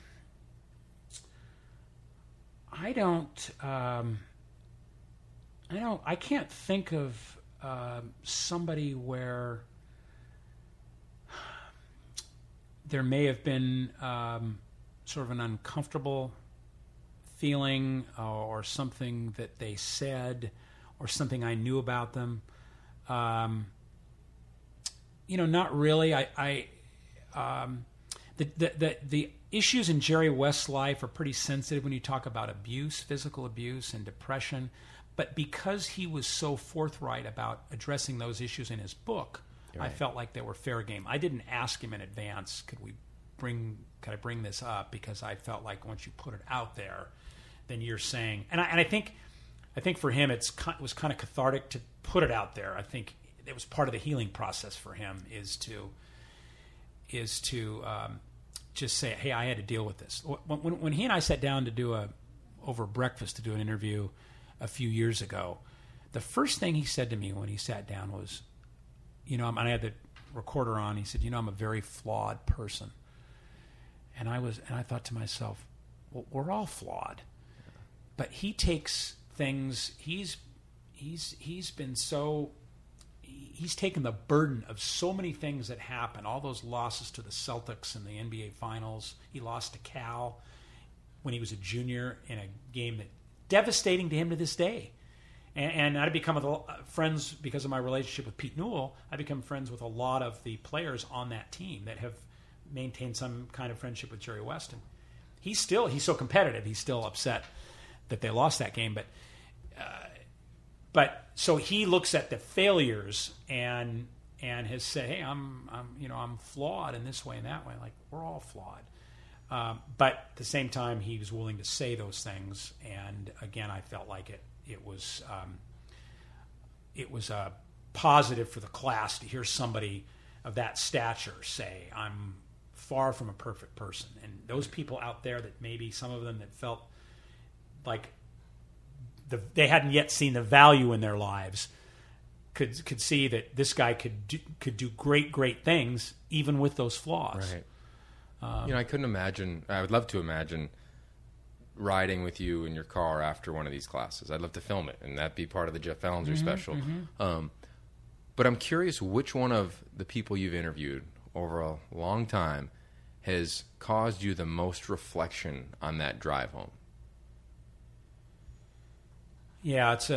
can't think of somebody where there may have been sort of an uncomfortable feeling or something that they said or something I knew about them. Not really. The issues in Jerry West's life are pretty sensitive when you talk about abuse, physical abuse and depression. But because he was so forthright about addressing those issues in his book, right, I felt like they were fair game. I didn't ask him in advance, could I bring this up? Because I felt like once you put it out there, then you're saying, and I think for him it was kind of cathartic to put it out there. I think it was part of the healing process for him is to just say, hey, I had to deal with this. When he and I sat down over breakfast to do an interview a few years ago, the first thing he said to me when he sat down was, and I had the recorder on, he said, I'm a very flawed person. And I thought to myself, well, we're all flawed. But he takes things, he's taken the burden of so many things that happen, all those losses to the Celtics in the NBA Finals. He lost to Cal when he was a junior in a game that devastating to him to this day. And I've become friends because of my relationship with Pete Newell. I become friends with a lot of the players on that team that have maintained some kind of friendship with Jerry West. And he's so competitive. He's still upset that they lost that game. But so he looks at the failures and has said, hey, I'm flawed in this way and that way. Like, we're all flawed. But at the same time, he was willing to say those things. And again, I felt like it was a positive for the class to hear somebody of that stature say, I'm far from a perfect person. And those people out there that maybe some of them that felt like they hadn't yet seen the value in their lives could see that this guy could do great things even with those flaws. Right. I couldn't imagine. I would love to imagine riding with you in your car after one of these classes. I'd love to film it, and that'd be part of the Jeff Ellinger special. Mm-hmm. But I'm curious which one of the people you've interviewed over a long time has caused you the most reflection on that drive home. Yeah, it's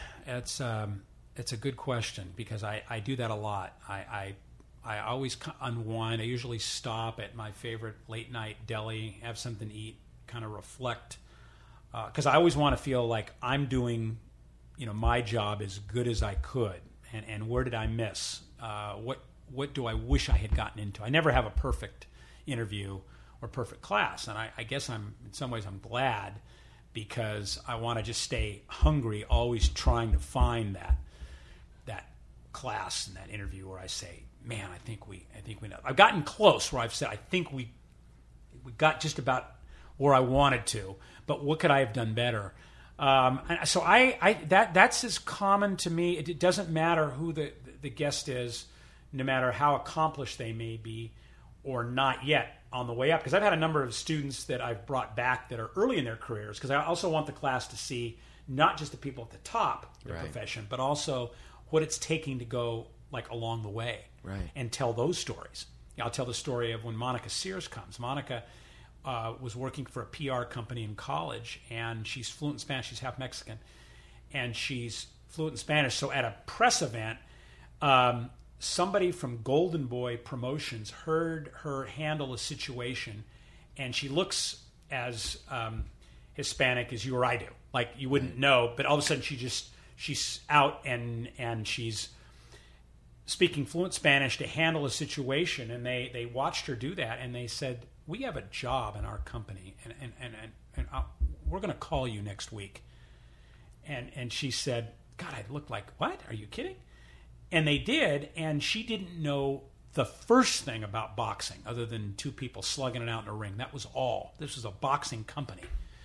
a good question because I do that a lot. I always unwind. I usually stop at my favorite late night deli, have something to eat, kind of reflect, because I always want to feel like I'm doing, my job as good as I could, and where did I miss? What do I wish I had gotten into? I never have a perfect interview or perfect class, and I guess in some ways I'm glad, because I want to just stay hungry, always trying to find that class and that interview where I say, man, I think we know. I've gotten close where I've said, I think we got just about where I wanted to, but what could I have done better? And so that's as common to me. It doesn't matter who the guest is, no matter how accomplished they may be or not yet on the way up. Because I've had a number of students that I've brought back that are early in their careers, because I also want the class to see not just the people at the top of their profession, but also what it's taking to go like along the way, and tell those stories. I'll tell the story of when Monica Sears comes. Monica was working for a PR company in college, and she's fluent in Spanish. She's half Mexican, and she's fluent in Spanish. So at a press event, somebody from Golden Boy Promotions heard her handle a situation, and she looks as Hispanic as you or I do. Like, you wouldn't know, but all of a sudden she's out and she's speaking fluent Spanish to handle a situation, and they watched her do that, and they said, we have a job in our company, and we're going to call you next week. And she said, God, I looked like, what? Are you kidding? And they did, and she didn't know the first thing about boxing other than two people slugging it out in a ring. That was all. This was a boxing company.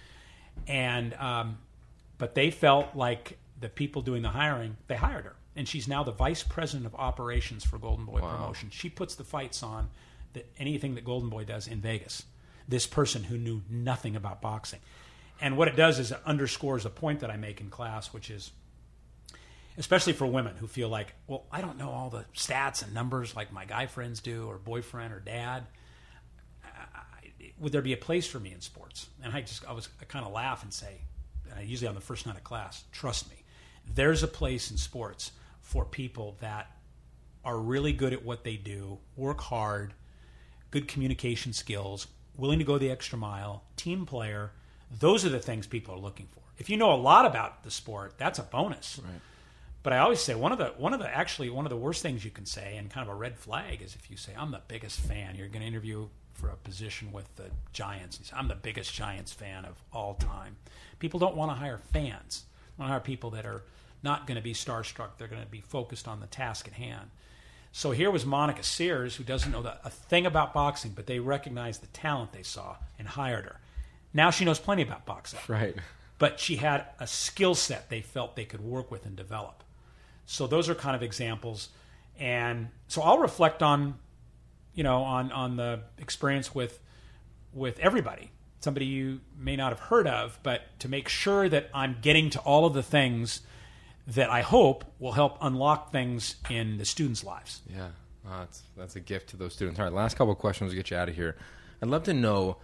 And but they felt like the people doing the hiring, they hired her. And she's now the vice president of operations for Golden Boy Promotion. She puts the fights on anything that Golden Boy does in Vegas. This person who knew nothing about boxing. And what it does is it underscores a point that I make in class, which is, especially for women who feel like, well, I don't know all the stats and numbers like my guy friends do, or boyfriend or dad. Would there be a place for me in sports? And I kind of laugh and say, and I usually on the first night of class, trust me, there's a place in sports for people that are really good at what they do, work hard, good communication skills, willing to go the extra mile, team player. Those are the things people are looking for. If you know a lot about the sport, that's a bonus. Right. But I always say one of the worst things you can say, and kind of a red flag, is if you say, I'm the biggest fan. You're going to interview for a position with the Giants. You say, I'm the biggest Giants fan of all time. People don't want to hire fans. They want to hire people that are not going to be starstruck. They're going to be focused on the task at hand. So here was Monica Sears, who doesn't know a thing about boxing, but they recognized the talent they saw and hired her. Now she knows plenty about boxing. Right. But she had a skill set they felt they could work with and develop. So those are kind of examples. And so I'll reflect on, on the experience with everybody, somebody you may not have heard of, but to make sure that I'm getting to all of the things that I hope will help unlock things in the students' lives. Yeah, that's a gift to those students. All right, last couple of questions to get you out of here. I'd love to know,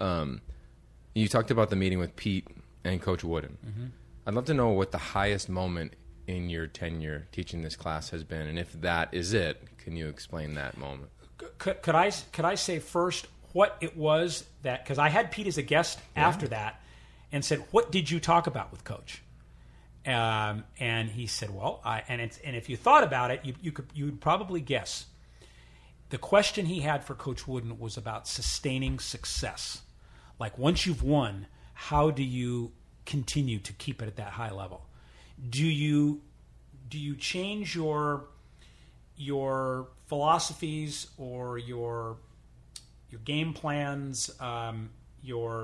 you talked about the meeting with Pete and Coach Wooden. Mm-hmm. I'd love to know what the highest moment in your tenure teaching this class has been, and if that is it, can you explain that moment? Could I say first what it was that, because I had Pete as a guest after that, and said, what did you talk about with Coach? And he said, well, and if you thought about it, you would probably guess. The question he had for Coach Wooden was about sustaining success. Like, once you've won, how do you continue to keep it at that high level? Do you change your philosophies or your game plans, your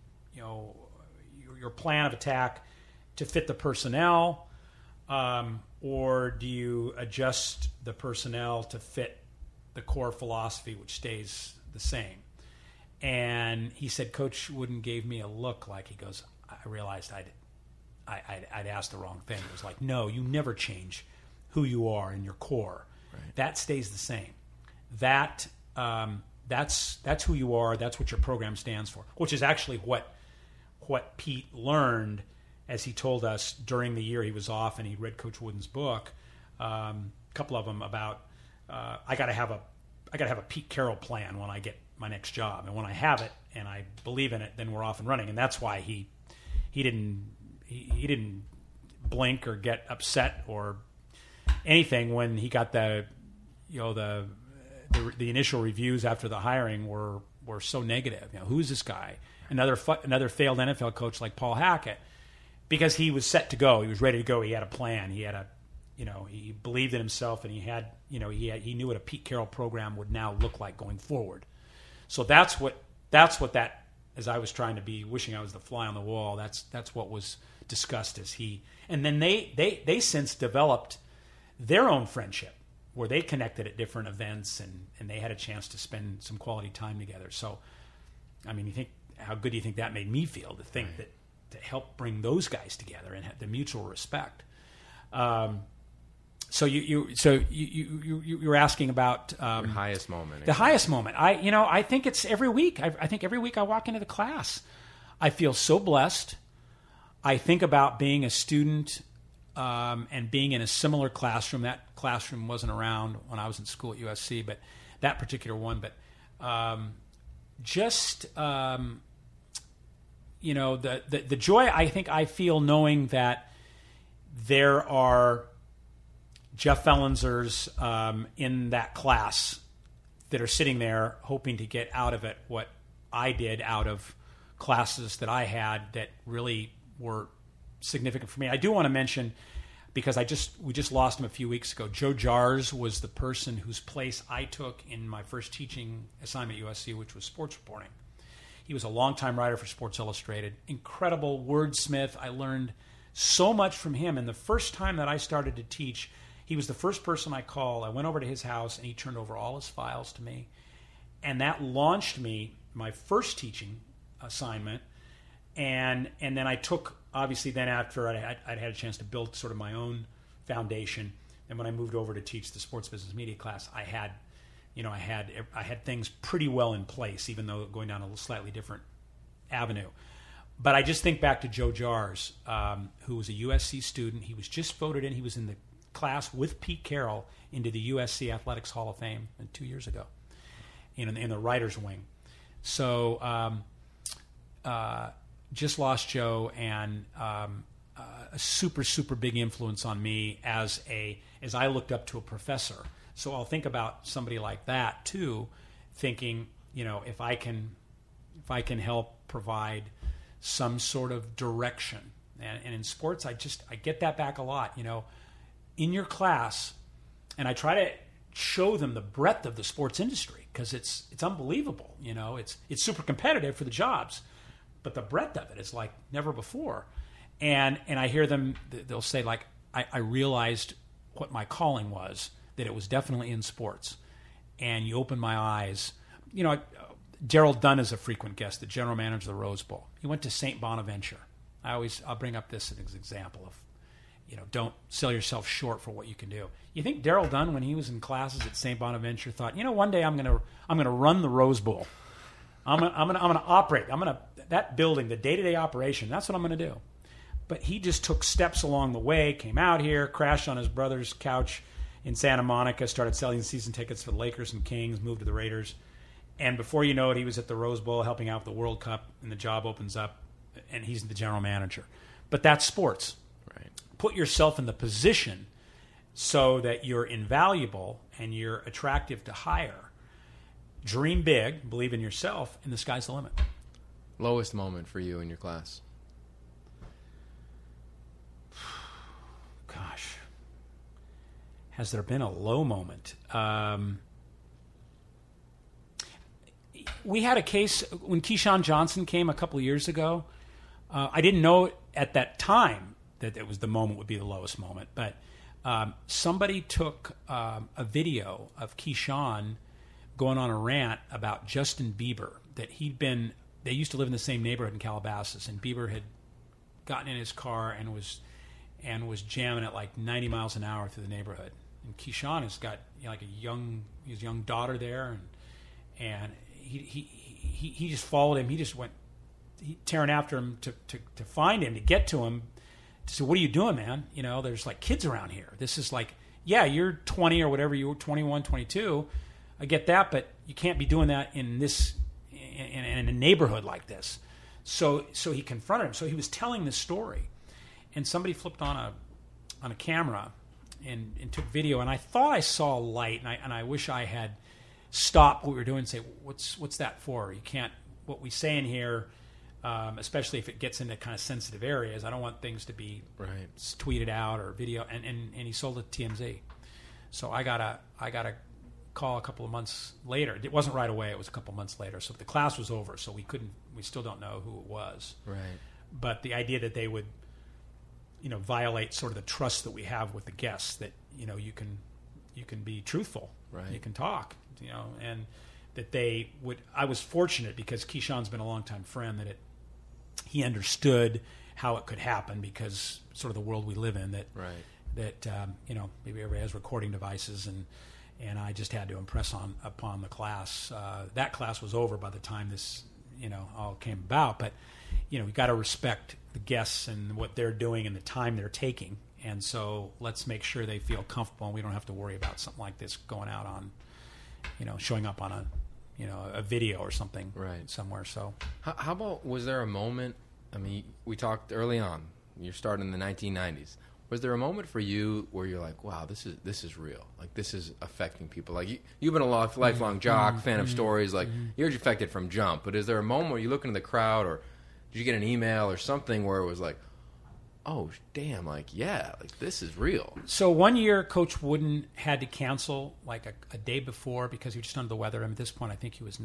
plan of attack to fit the personnel, or do you adjust the personnel to fit the core philosophy, which stays the same? And he said, Coach Wooden gave me a look like, he goes, I realized I'd asked the wrong thing. It was like, no, you never change who you are in your core. Right. That stays the same. That's who you are. That's what your program stands for, which is actually what Pete learned as he told us during the year he was off and he read Coach Wooden's book, a couple of them about I got to have a Pete Carroll plan when I get my next job, and when I have it and I believe in it, then we're off and running. And that's why he didn't blink or get upset or anything when he got the initial reviews after the hiring were so negative. Who's this guy? Another failed NFL coach like Paul Hackett. Because he was set to go, he was ready to go. He had a plan. He had he believed in himself, and he knew what a Pete Carroll program would now look like going forward. So that's what that, as I was trying to be, wishing I was the fly on the wall. That's what was discussed and then they since developed their own friendship where they connected at different events and they had a chance to spend some quality time together. So, I mean, how good do you think that made me feel to think that, to help bring those guys together and have the mutual respect. So you were asking about your highest moment. The highest moment. I think it's every week. I think every week I walk into the class, I feel so blessed. I think about being a student and being in a similar classroom. That classroom wasn't around when I was in school at USC, but that particular one. But the joy I think I feel knowing that there are Jeff Fellenzers in that class that are sitting there hoping to get out of it what I did out of classes that I had that really were significant for me. I do want to mention, because we just lost him a few weeks ago. Joe Jars was the person whose place I took in my first teaching assignment at USC, which was sports reporting. He was a longtime writer for Sports Illustrated, incredible wordsmith. I learned so much from him. And the first time that I started to teach, he was the first person I called. I went over to his house, and he turned over all his files to me. And that launched me, my first teaching assignment. And then I took, obviously, then after I'd had a chance to build sort of my own foundation. And when I moved over to teach the sports business media class, I had things pretty well in place, even though going down a slightly different avenue. But I just think back to Joe Jars, who was a USC student. He was just voted in. He was in the class with Pete Carroll into the USC Athletics Hall of Fame 2 years ago in the writer's wing. So just lost Joe, and a super, super big influence on me as I looked up to a professor. So I'll think about somebody like that too, thinking, if I can help provide some sort of direction. And in sports, I get that back a lot. In your class, and I try to show them the breadth of the sports industry, because it's unbelievable. It's super competitive for the jobs, but the breadth of it is like never before. And I hear them, they'll say, like, I realized what my calling was, that it was definitely in sports. And you open my eyes. Gerald Dunn is a frequent guest, the general manager of the Rose Bowl. He went to St. Bonaventure. I'll bring up this as an example of, don't sell yourself short for what you can do. You think Darryl Dunn, when he was in classes at St. Bonaventure, thought, one day I'm gonna run the Rose Bowl. I'm gonna operate. That building, the day-to-day operation. That's what I'm gonna do. But he just took steps along the way. Came out here, crashed on his brother's couch in Santa Monica, started selling season tickets for the Lakers and Kings, moved to the Raiders. And before you know it, he was at the Rose Bowl helping out with the World Cup, and the job opens up, and he's the general manager. But that's sports. Right. Put yourself in the position so that you're invaluable and you're attractive to hire. Dream big, believe in yourself, and the sky's the limit. Lowest moment for you in your class? Gosh. Has there been a low moment? We had a case when Keyshawn Johnson came a couple of years ago. I didn't know at that time that it was the moment would be the lowest moment, but somebody took a video of Keyshawn going on a rant about Justin Bieber, that they used to live in the same neighborhood in Calabasas, and Bieber had gotten in his car and was jamming at like 90 miles an hour through the neighborhood. And Keyshawn has got like his young daughter there, and he just followed him. He just went tearing after him to find him, to get to him, to say, "What are you doing, man? There's like kids around here. This is like, yeah, you're 20 or whatever, you were 21, 22. I get that, but you can't be doing that in a neighborhood like this." So he confronted him. So he was telling this story, and somebody flipped on a camera and took video, and I thought I saw a light, and I wish I had stopped what we were doing and say, what's that for? You can't, what we say in here, especially if it gets into kind of sensitive areas, I don't want things to be tweeted out or video, and he sold it to TMZ. So I got a call a couple of months later. It wasn't right away, it was a couple of months later. So the class was over, so we still don't know who it was. Right. But the idea that they would violate sort of the trust that we have with the guests, that you can be truthful, right? You can talk, and that they would. I was fortunate because Keyshawn's been a longtime friend, that he understood how it could happen, because sort of the world we live in, that maybe everybody has recording devices, and I just had to impress upon the class. That class was over by the time this all came about, but we got to respect the guests and what they're doing and the time they're taking, and so let's make sure they feel comfortable, and we don't have to worry about something like this going out on, showing up on a video or something somewhere. So how about, was there a moment, I mean, we talked early on, you're starting in the 1990s. Was there a moment for you where you're like, wow, this is real, like this is affecting people? Like you've been a lifelong jock, fan of stories, like you're affected from jump, but is there a moment where you look into the crowd, or did you get an email or something where it was like, oh, damn, like, yeah, like, this is real. So one year, Coach Wooden had to cancel like a day before because he was just under the weather. And at this point, I think he was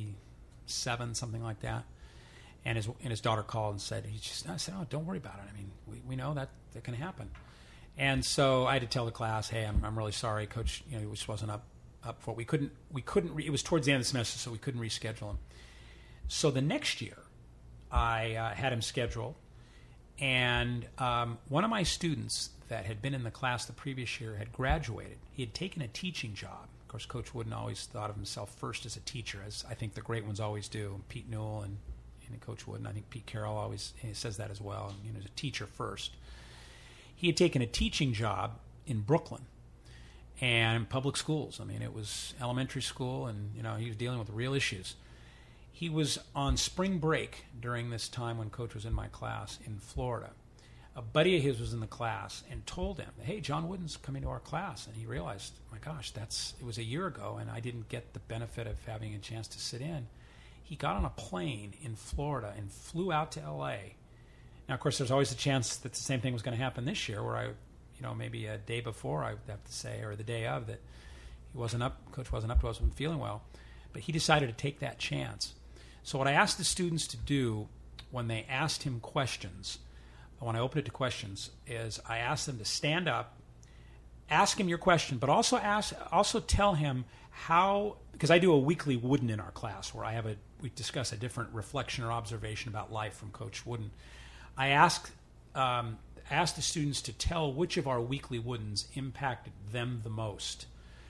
97, something like that. And his daughter called and said, I said, oh, don't worry about it. I mean, we know that can happen. And so I had to tell the class, hey, I'm really sorry, Coach. He just wasn't up for it. We couldn't. It was towards the end of the semester, so we couldn't reschedule him. So the next year, I had him scheduled, and one of my students that had been in the class the previous year had graduated. He had taken a teaching job. Of course, Coach Wooden always thought of himself first as a teacher, as I think the great ones always do. Pete Newell and Coach Wooden, I think Pete Carroll always says that as well. As a teacher first. He had taken a teaching job in Brooklyn and public schools. I mean, it was elementary school, and he was dealing with real issues. He was on spring break during this time when Coach was in my class in Florida. A buddy of his was in the class and told him, hey, John Wooden's coming to our class. And he realized, my gosh, it was a year ago, and I didn't get the benefit of having a chance to sit in. He got on a plane in Florida and flew out to L.A. Now, of course, there's always a chance that the same thing was going to happen this year, where maybe a day before, I would have to say, or the day of, that Coach wasn't up to us, wasn't feeling well. But he decided to take that chance. So what I asked the students to do when they asked him questions, when I opened it to questions, is I asked them to stand up, ask him your question, but also tell him how, because I do a weekly Wooden in our class where we discuss a different reflection or observation about life from Coach Wooden. I asked the students to tell which of our weekly Woodens impacted them the most.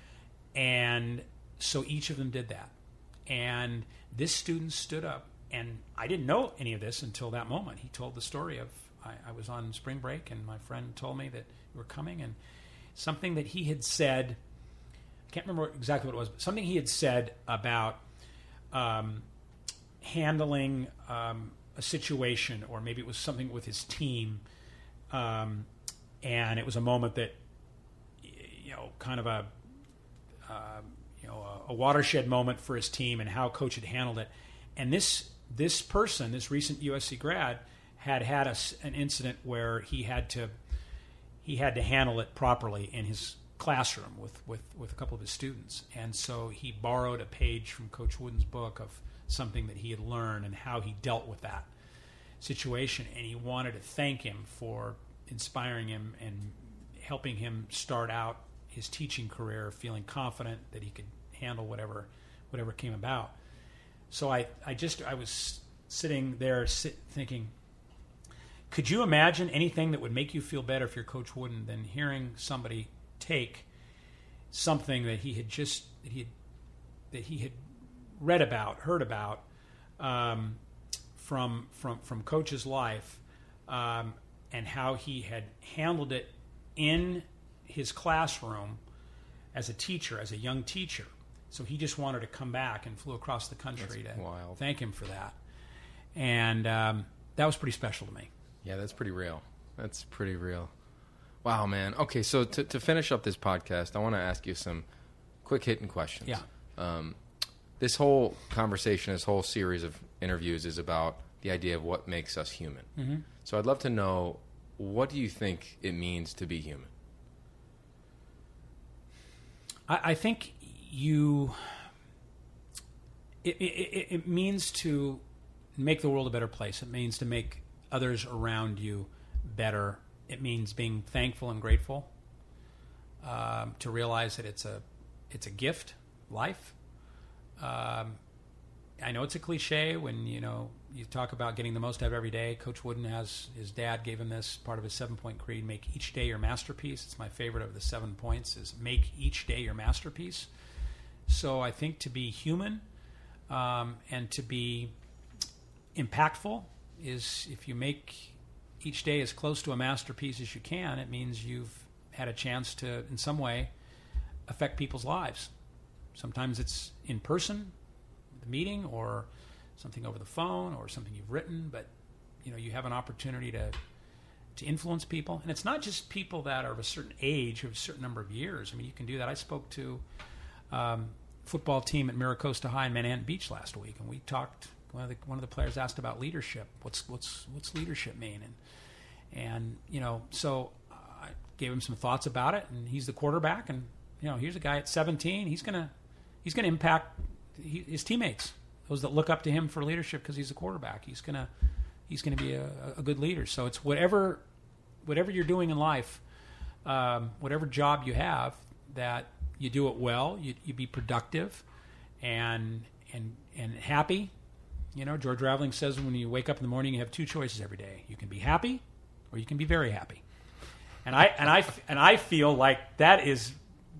And so each of them did that. And this student stood up, and I didn't know any of this until that moment. He told the story of, I was on spring break, and my friend told me that you were coming, and something that he had said, I can't remember exactly what it was, but something he had said about handling a situation, or maybe it was something with his team, and it was a moment that, kind of a watershed moment for his team and how Coach had handled it. And this person, this recent USC grad, had an incident where he had to handle it properly in his classroom with a couple of his students. And so he borrowed a page from Coach Wooden's book of something that he had learned and how he dealt with that situation. And he wanted to thank him for inspiring him and helping him start out his teaching career feeling confident that he could handle whatever came about. So I was sitting there thinking, could you imagine anything that would make you feel better if you're Coach Wooden than hearing somebody take something that he had read about, heard about from Coach's life, and how he had handled it in his classroom as a teacher, as a young teacher. So he just wanted to come back and flew across the country to thank him for that. And that was pretty special to me. Yeah, that's pretty real. That's pretty real. Wow, man. Okay, so to finish up this podcast, I want to ask you some quick-hitting questions. Yeah. This whole conversation, this whole series of interviews is about the idea of what makes us human. Mm-hmm. So I'd love to know, what do you think it means to be human? I think it means to make the world a better place. It means to make others around you better. It means being thankful and grateful, to realize that it's a gift, life. I know it's a cliche when you talk about getting the most out of every day. Coach Wooden his dad gave him this part of his 7-point creed: make each day your masterpiece. It's my favorite of the 7 points, is make each day your masterpiece. So I think to be human and to be impactful is, if you make each day as close to a masterpiece as you can, it means you've had a chance to, in some way, affect people's lives. Sometimes it's in person, the meeting, or something over the phone, or something you've written, but you have an opportunity to influence people. And it's not just people that are of a certain age or a certain number of years. I mean, you can do that. I spoke to football team at Miracosta High in Manhattan Beach last week, and we talked. One of the players asked about leadership. What's leadership mean? And, so I gave him some thoughts about it, and he's the quarterback. And, here's a guy at 17. He's going to impact his teammates, those that look up to him for leadership because he's a quarterback. He's going to be a good leader. So it's whatever you're doing in life, whatever job you have, that you do it well, you be productive and happy. George Raveling says when you wake up in the morning, you have two choices every day. You can be happy or you can be very happy. And I feel like that's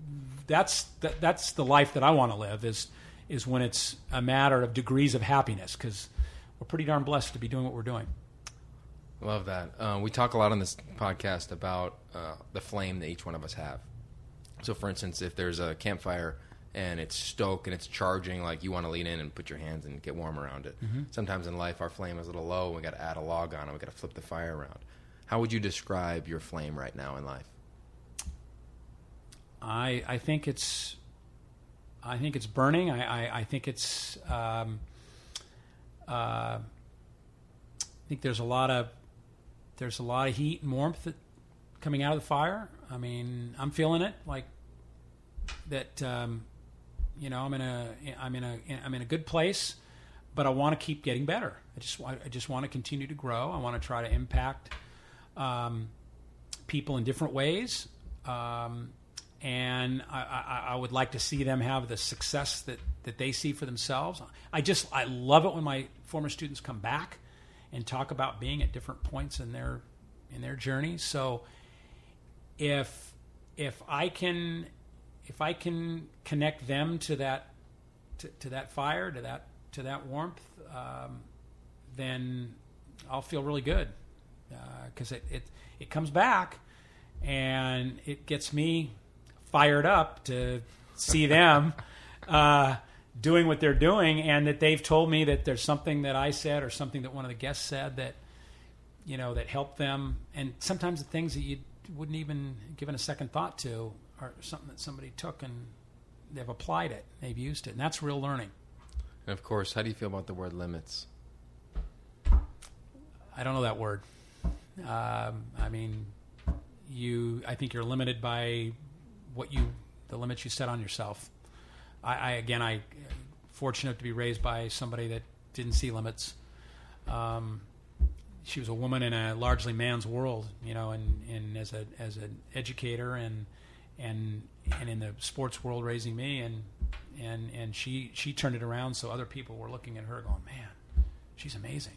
the life that I want to live is when it's a matter of degrees of happiness, because we're pretty darn blessed to be doing what we're doing. Love that. We talk a lot on this podcast about the flame that each one of us have. So, for instance, if there's a campfire and it's stoked and it's charging, like, you want to lean in and put your hands and get warm around it. Mm-hmm. Sometimes in life, our flame is a little low. We got to add a log on it. We got to flip the fire around. How would you describe your flame right now in life? I think it's burning. I think it's. I think there's a lot of heat and warmth coming out of the fire. I mean, I'm feeling it, like that. I'm in a good place, but I want to keep getting better. I just want to continue to grow. I want to try to impact people in different ways, and I would like to see them have the success that they see for themselves. I love it when my former students come back and talk about being at different points in their journey. So if I can connect them to that fire, to that warmth, then I'll feel really good, because it comes back and it gets me fired up to see them doing what they're doing, and that they've told me that there's something that I said or something that one of the guests said that that helped them. And sometimes the things that you wouldn't even given a second thought to are something that somebody took and they've applied it, they've used it, and that's real learning. And of course, how do you feel about the word limits? I don't know that word. I think you're limited by the limits you set on yourself. I fortunate to be raised by somebody that didn't see limits. She was a woman in a largely man's world, and as an educator and in the sports world raising me, and she turned it around, so other people were looking at her going, man, she's amazing.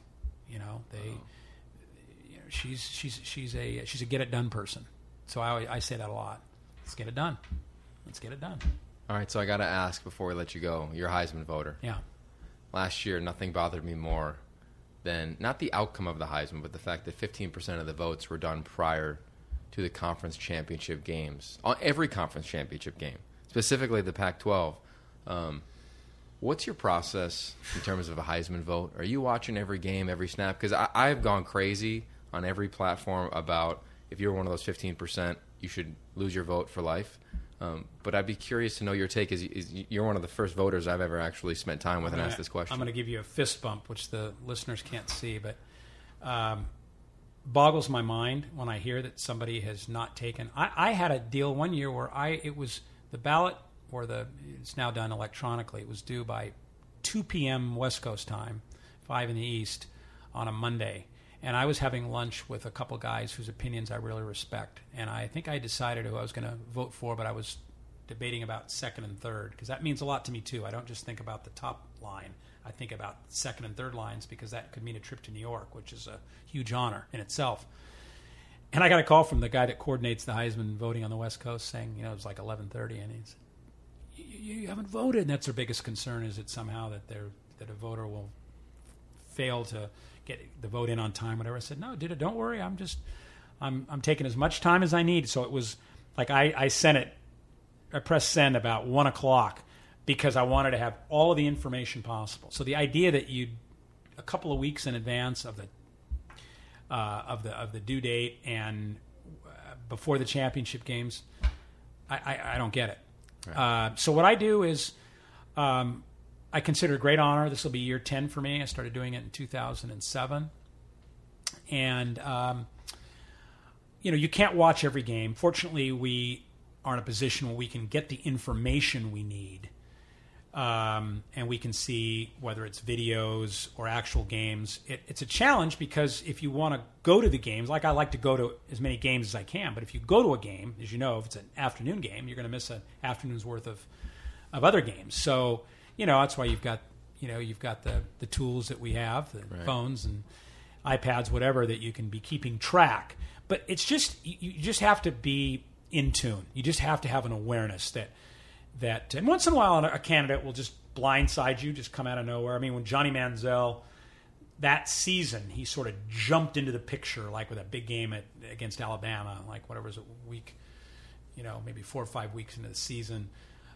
She's a get it done person. So I say that a lot. Let's get it done. Let's get it done. All right, so I got to ask before we let you go, you're a Heisman voter. Yeah. Last year, nothing bothered me more than not the outcome of the Heisman, but the fact that 15% of the votes were done prior to the conference championship games, on every conference championship game, specifically the Pac-12. What's your process in terms of a Heisman vote? Are you watching every game, every snap? Because I've gone crazy on every platform about if you're one of those 15%, you should lose your vote for life. But I'd be curious to know your take. Is you're one of the first voters I've ever actually spent time with and asked this question. I'm going to give you a fist bump, which the listeners can't see, but boggles my mind when I hear that somebody has not taken. I had a deal one year where it was the ballot, it's now done electronically. It was due by 2 p.m. West Coast time, 5 in the East, on a Monday. And I was having lunch with a couple guys whose opinions I really respect. And I think I decided who I was going to vote for, but I was debating about second and third, because that means a lot to me, too. I don't just think about the top line. I think about second and third lines, because that could mean a trip to New York, which is a huge honor in itself. And I got a call from the guy that coordinates the Heisman voting on the West Coast saying, it was like 11:30, and he said, you haven't voted. And that's their biggest concern, is that somehow that a voter will fail to get the vote in on time, whatever. I said, no, don't worry. I'm taking as much time as I need. So it was like I pressed send about 1:00 because I wanted to have all of the information possible. So the idea that a couple of weeks in advance of the due date and before the championship games, I don't get it. Right. So what I do is I consider it a great honor. This will be year 10 for me. I started doing it in 2007. And you can't watch every game. Fortunately, we are in a position where we can get the information we need. And we can see whether it's videos or actual games. It's a challenge because if you want to go to the games, like I like to go to as many games as I can, but if you go to a game, as you know, if it's an afternoon game, you're going to miss an afternoon's worth of other games. So, that's why you've got the tools that we have, the phones and iPads, whatever, that you can be keeping track. But it's just, you just have to be in tune. You just have to have an awareness that and once in a while a candidate will just blindside you, just come out of nowhere. I mean, when Johnny Manziel, that season, he sort of jumped into the picture, like with a big game against Alabama, like whatever was a week, maybe 4 or 5 weeks into the season.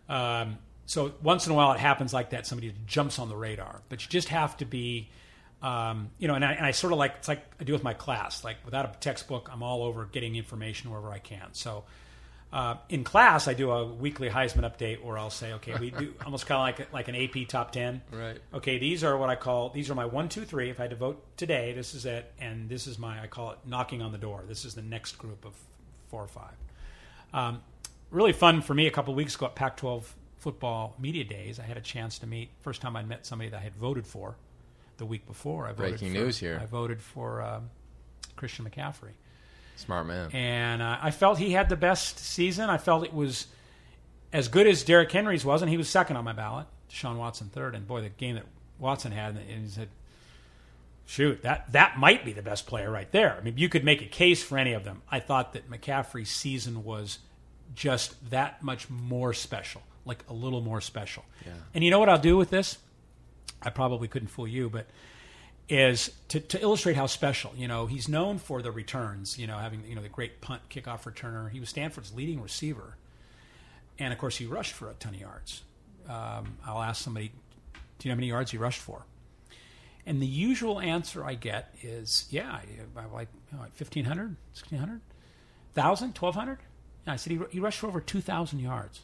So once in a while it happens like that, somebody jumps on the radar. But you just have to be, and I sort of it's like I do with my class. Like without a textbook, I'm all over getting information wherever I can. So in class, I do a weekly Heisman update where I'll say, okay, we do almost kind of like an AP top 10. Right. Okay, these are my 1, 2, 3. If I had to vote today, this is it. And this is I call it knocking on the door. This is the next group of 4 or 5. Really fun for me a couple of weeks ago at Pac-12 football media days. I had a chance to meet, first time I'd met somebody that I had voted for the week before. Breaking news here. I voted for Christian McCaffrey. Smart man. And I felt he had the best season. I felt it was as good as Derrick Henry's was, and he was second on my ballot. Deshaun Watson third. And boy, the game that Watson had, and he said, shoot, that might be the best player right there. I mean, you could make a case for any of them. I thought that McCaffrey's season was just that much more special, like a little more special. Yeah. And you know what I'll do with this? I probably couldn't fool you, but is to illustrate how special. He's known for the returns, having, the great punt kickoff returner. He was Stanford's leading receiver. And, of course, he rushed for a ton of yards. I'll ask somebody, do you know how many yards he rushed for? And the usual answer I get is, yeah, like 1,500, 1,600, 1,000, 1,200. And I said he rushed for over 2,000 yards.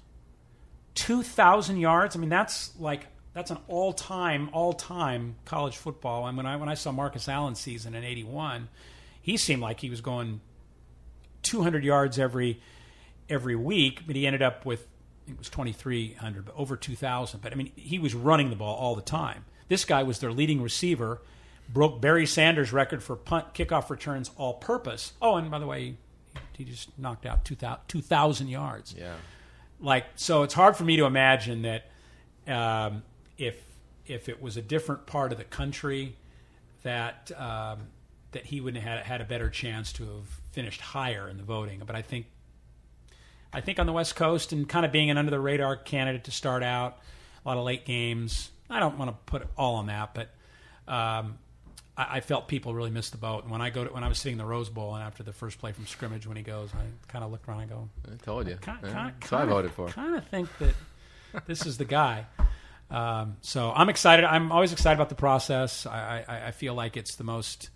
2,000 yards? I mean, that's an all-time college football. And when I saw Marcus Allen's season in '81, he seemed like he was going 200 yards every week, but he ended up with, I think it was 2,300, but over 2,000. But I mean, he was running the ball all the time. This guy was their leading receiver, broke Barry Sanders' record for punt kickoff returns all-purpose. Oh, and by the way, he just knocked out 2,000 yards. Yeah. So it's hard for me to imagine that. If it was a different part of the country, that he would have had a better chance to have finished higher in the voting. But I think on the West Coast and kind of being an under the radar candidate to start out, a lot of late games. I don't want to put it all on that, but I felt people really missed the boat. And when I was sitting in the Rose Bowl and after the first play from scrimmage when he goes, I kind of looked around and go, I told you. That's what I voted for. Kind of think that this is the guy. So I'm excited. I'm always excited about the process. I feel like it's the most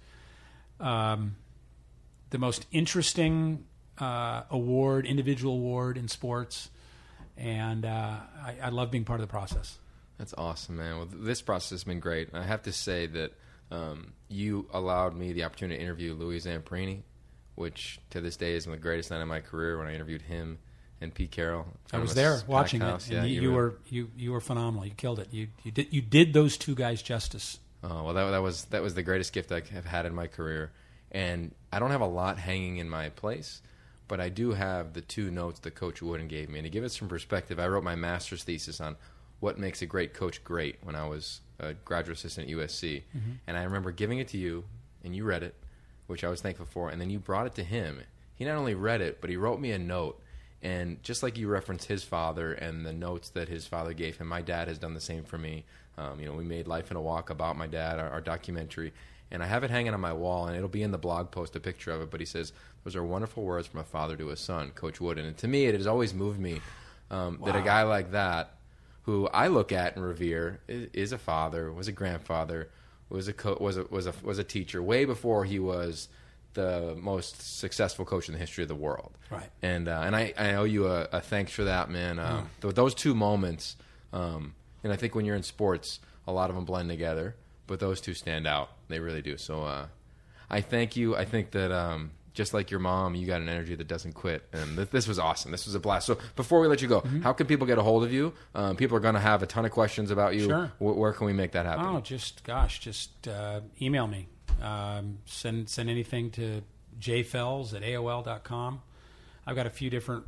interesting individual award in sports, and I love being part of the process. That's awesome, man. Well, this process has been great. I have to say that you allowed me the opportunity to interview Louis Zamperini, which to this day is one of the greatest night of my career when I interviewed him and Pete Carroll. I was there watching it. Yeah, and you were phenomenal. You killed it. You did those two guys justice. Oh well, that was the greatest gift I have had in my career, and I don't have a lot hanging in my place, but I do have the 2 notes that Coach Wooden gave me. And to give it some perspective, I wrote my master's thesis on what makes a great coach great when I was a graduate assistant at USC, and I remember giving it to you, and you read it, which I was thankful for, and then you brought it to him. He not only read it, but he wrote me a note. And just like you referenced his father and the notes that his father gave him, my dad has done the same for me. We made Life in a Walk about my dad, our documentary, and I have it hanging on my wall, and it'll be in the blog post, a picture of it. But he says, those are wonderful words from a father to a son, Coach Wooden. And to me, it has always moved me that a guy like that, who I look at and revere, is a father, was a grandfather, was a teacher way before he was the most successful coach in the history of the world. Right. And I owe you a thanks for that, man. Those 2 moments, and I think when you're in sports, a lot of them blend together, but those 2 stand out. They really do. So I thank you. I think that just like your mom, you got an energy that doesn't quit. And this was awesome. This was a blast. So before we let you go, how can people get a hold of you? People are going to have a ton of questions about you. Sure. Where can we make that happen? Oh, just email me. Send anything to jfells@aol.com. I've got a few different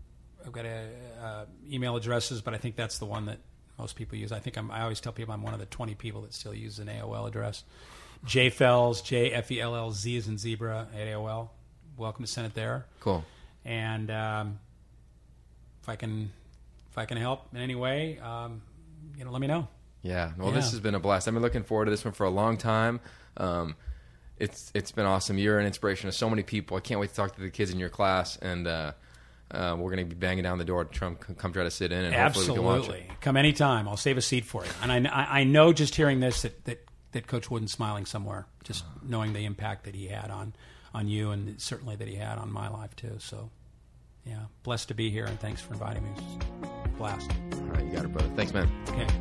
email addresses, but I think that's the one that most people use. I always tell people I'm one of the 20 people that still use an AOL address. jfells, JFELLZ as in zebra at AOL. Welcome to send it there. Cool. And if I can help in any way, let me know. Yeah. Well, This has been a blast. I've been looking forward to this one for a long time. It's been awesome. You're an inspiration to so many people. I can't wait to talk to the kids in your class, and we're going to be banging down the door to come try to sit in, and hopefully we can watch it. Come anytime. I'll save a seat for you. And I know just hearing this that Coach Wooden's smiling somewhere, just knowing the impact that he had on you, and certainly that he had on my life too. So, yeah, blessed to be here, and thanks for inviting me. It was a blast. All right, you got it, brother. Thanks, man. Okay.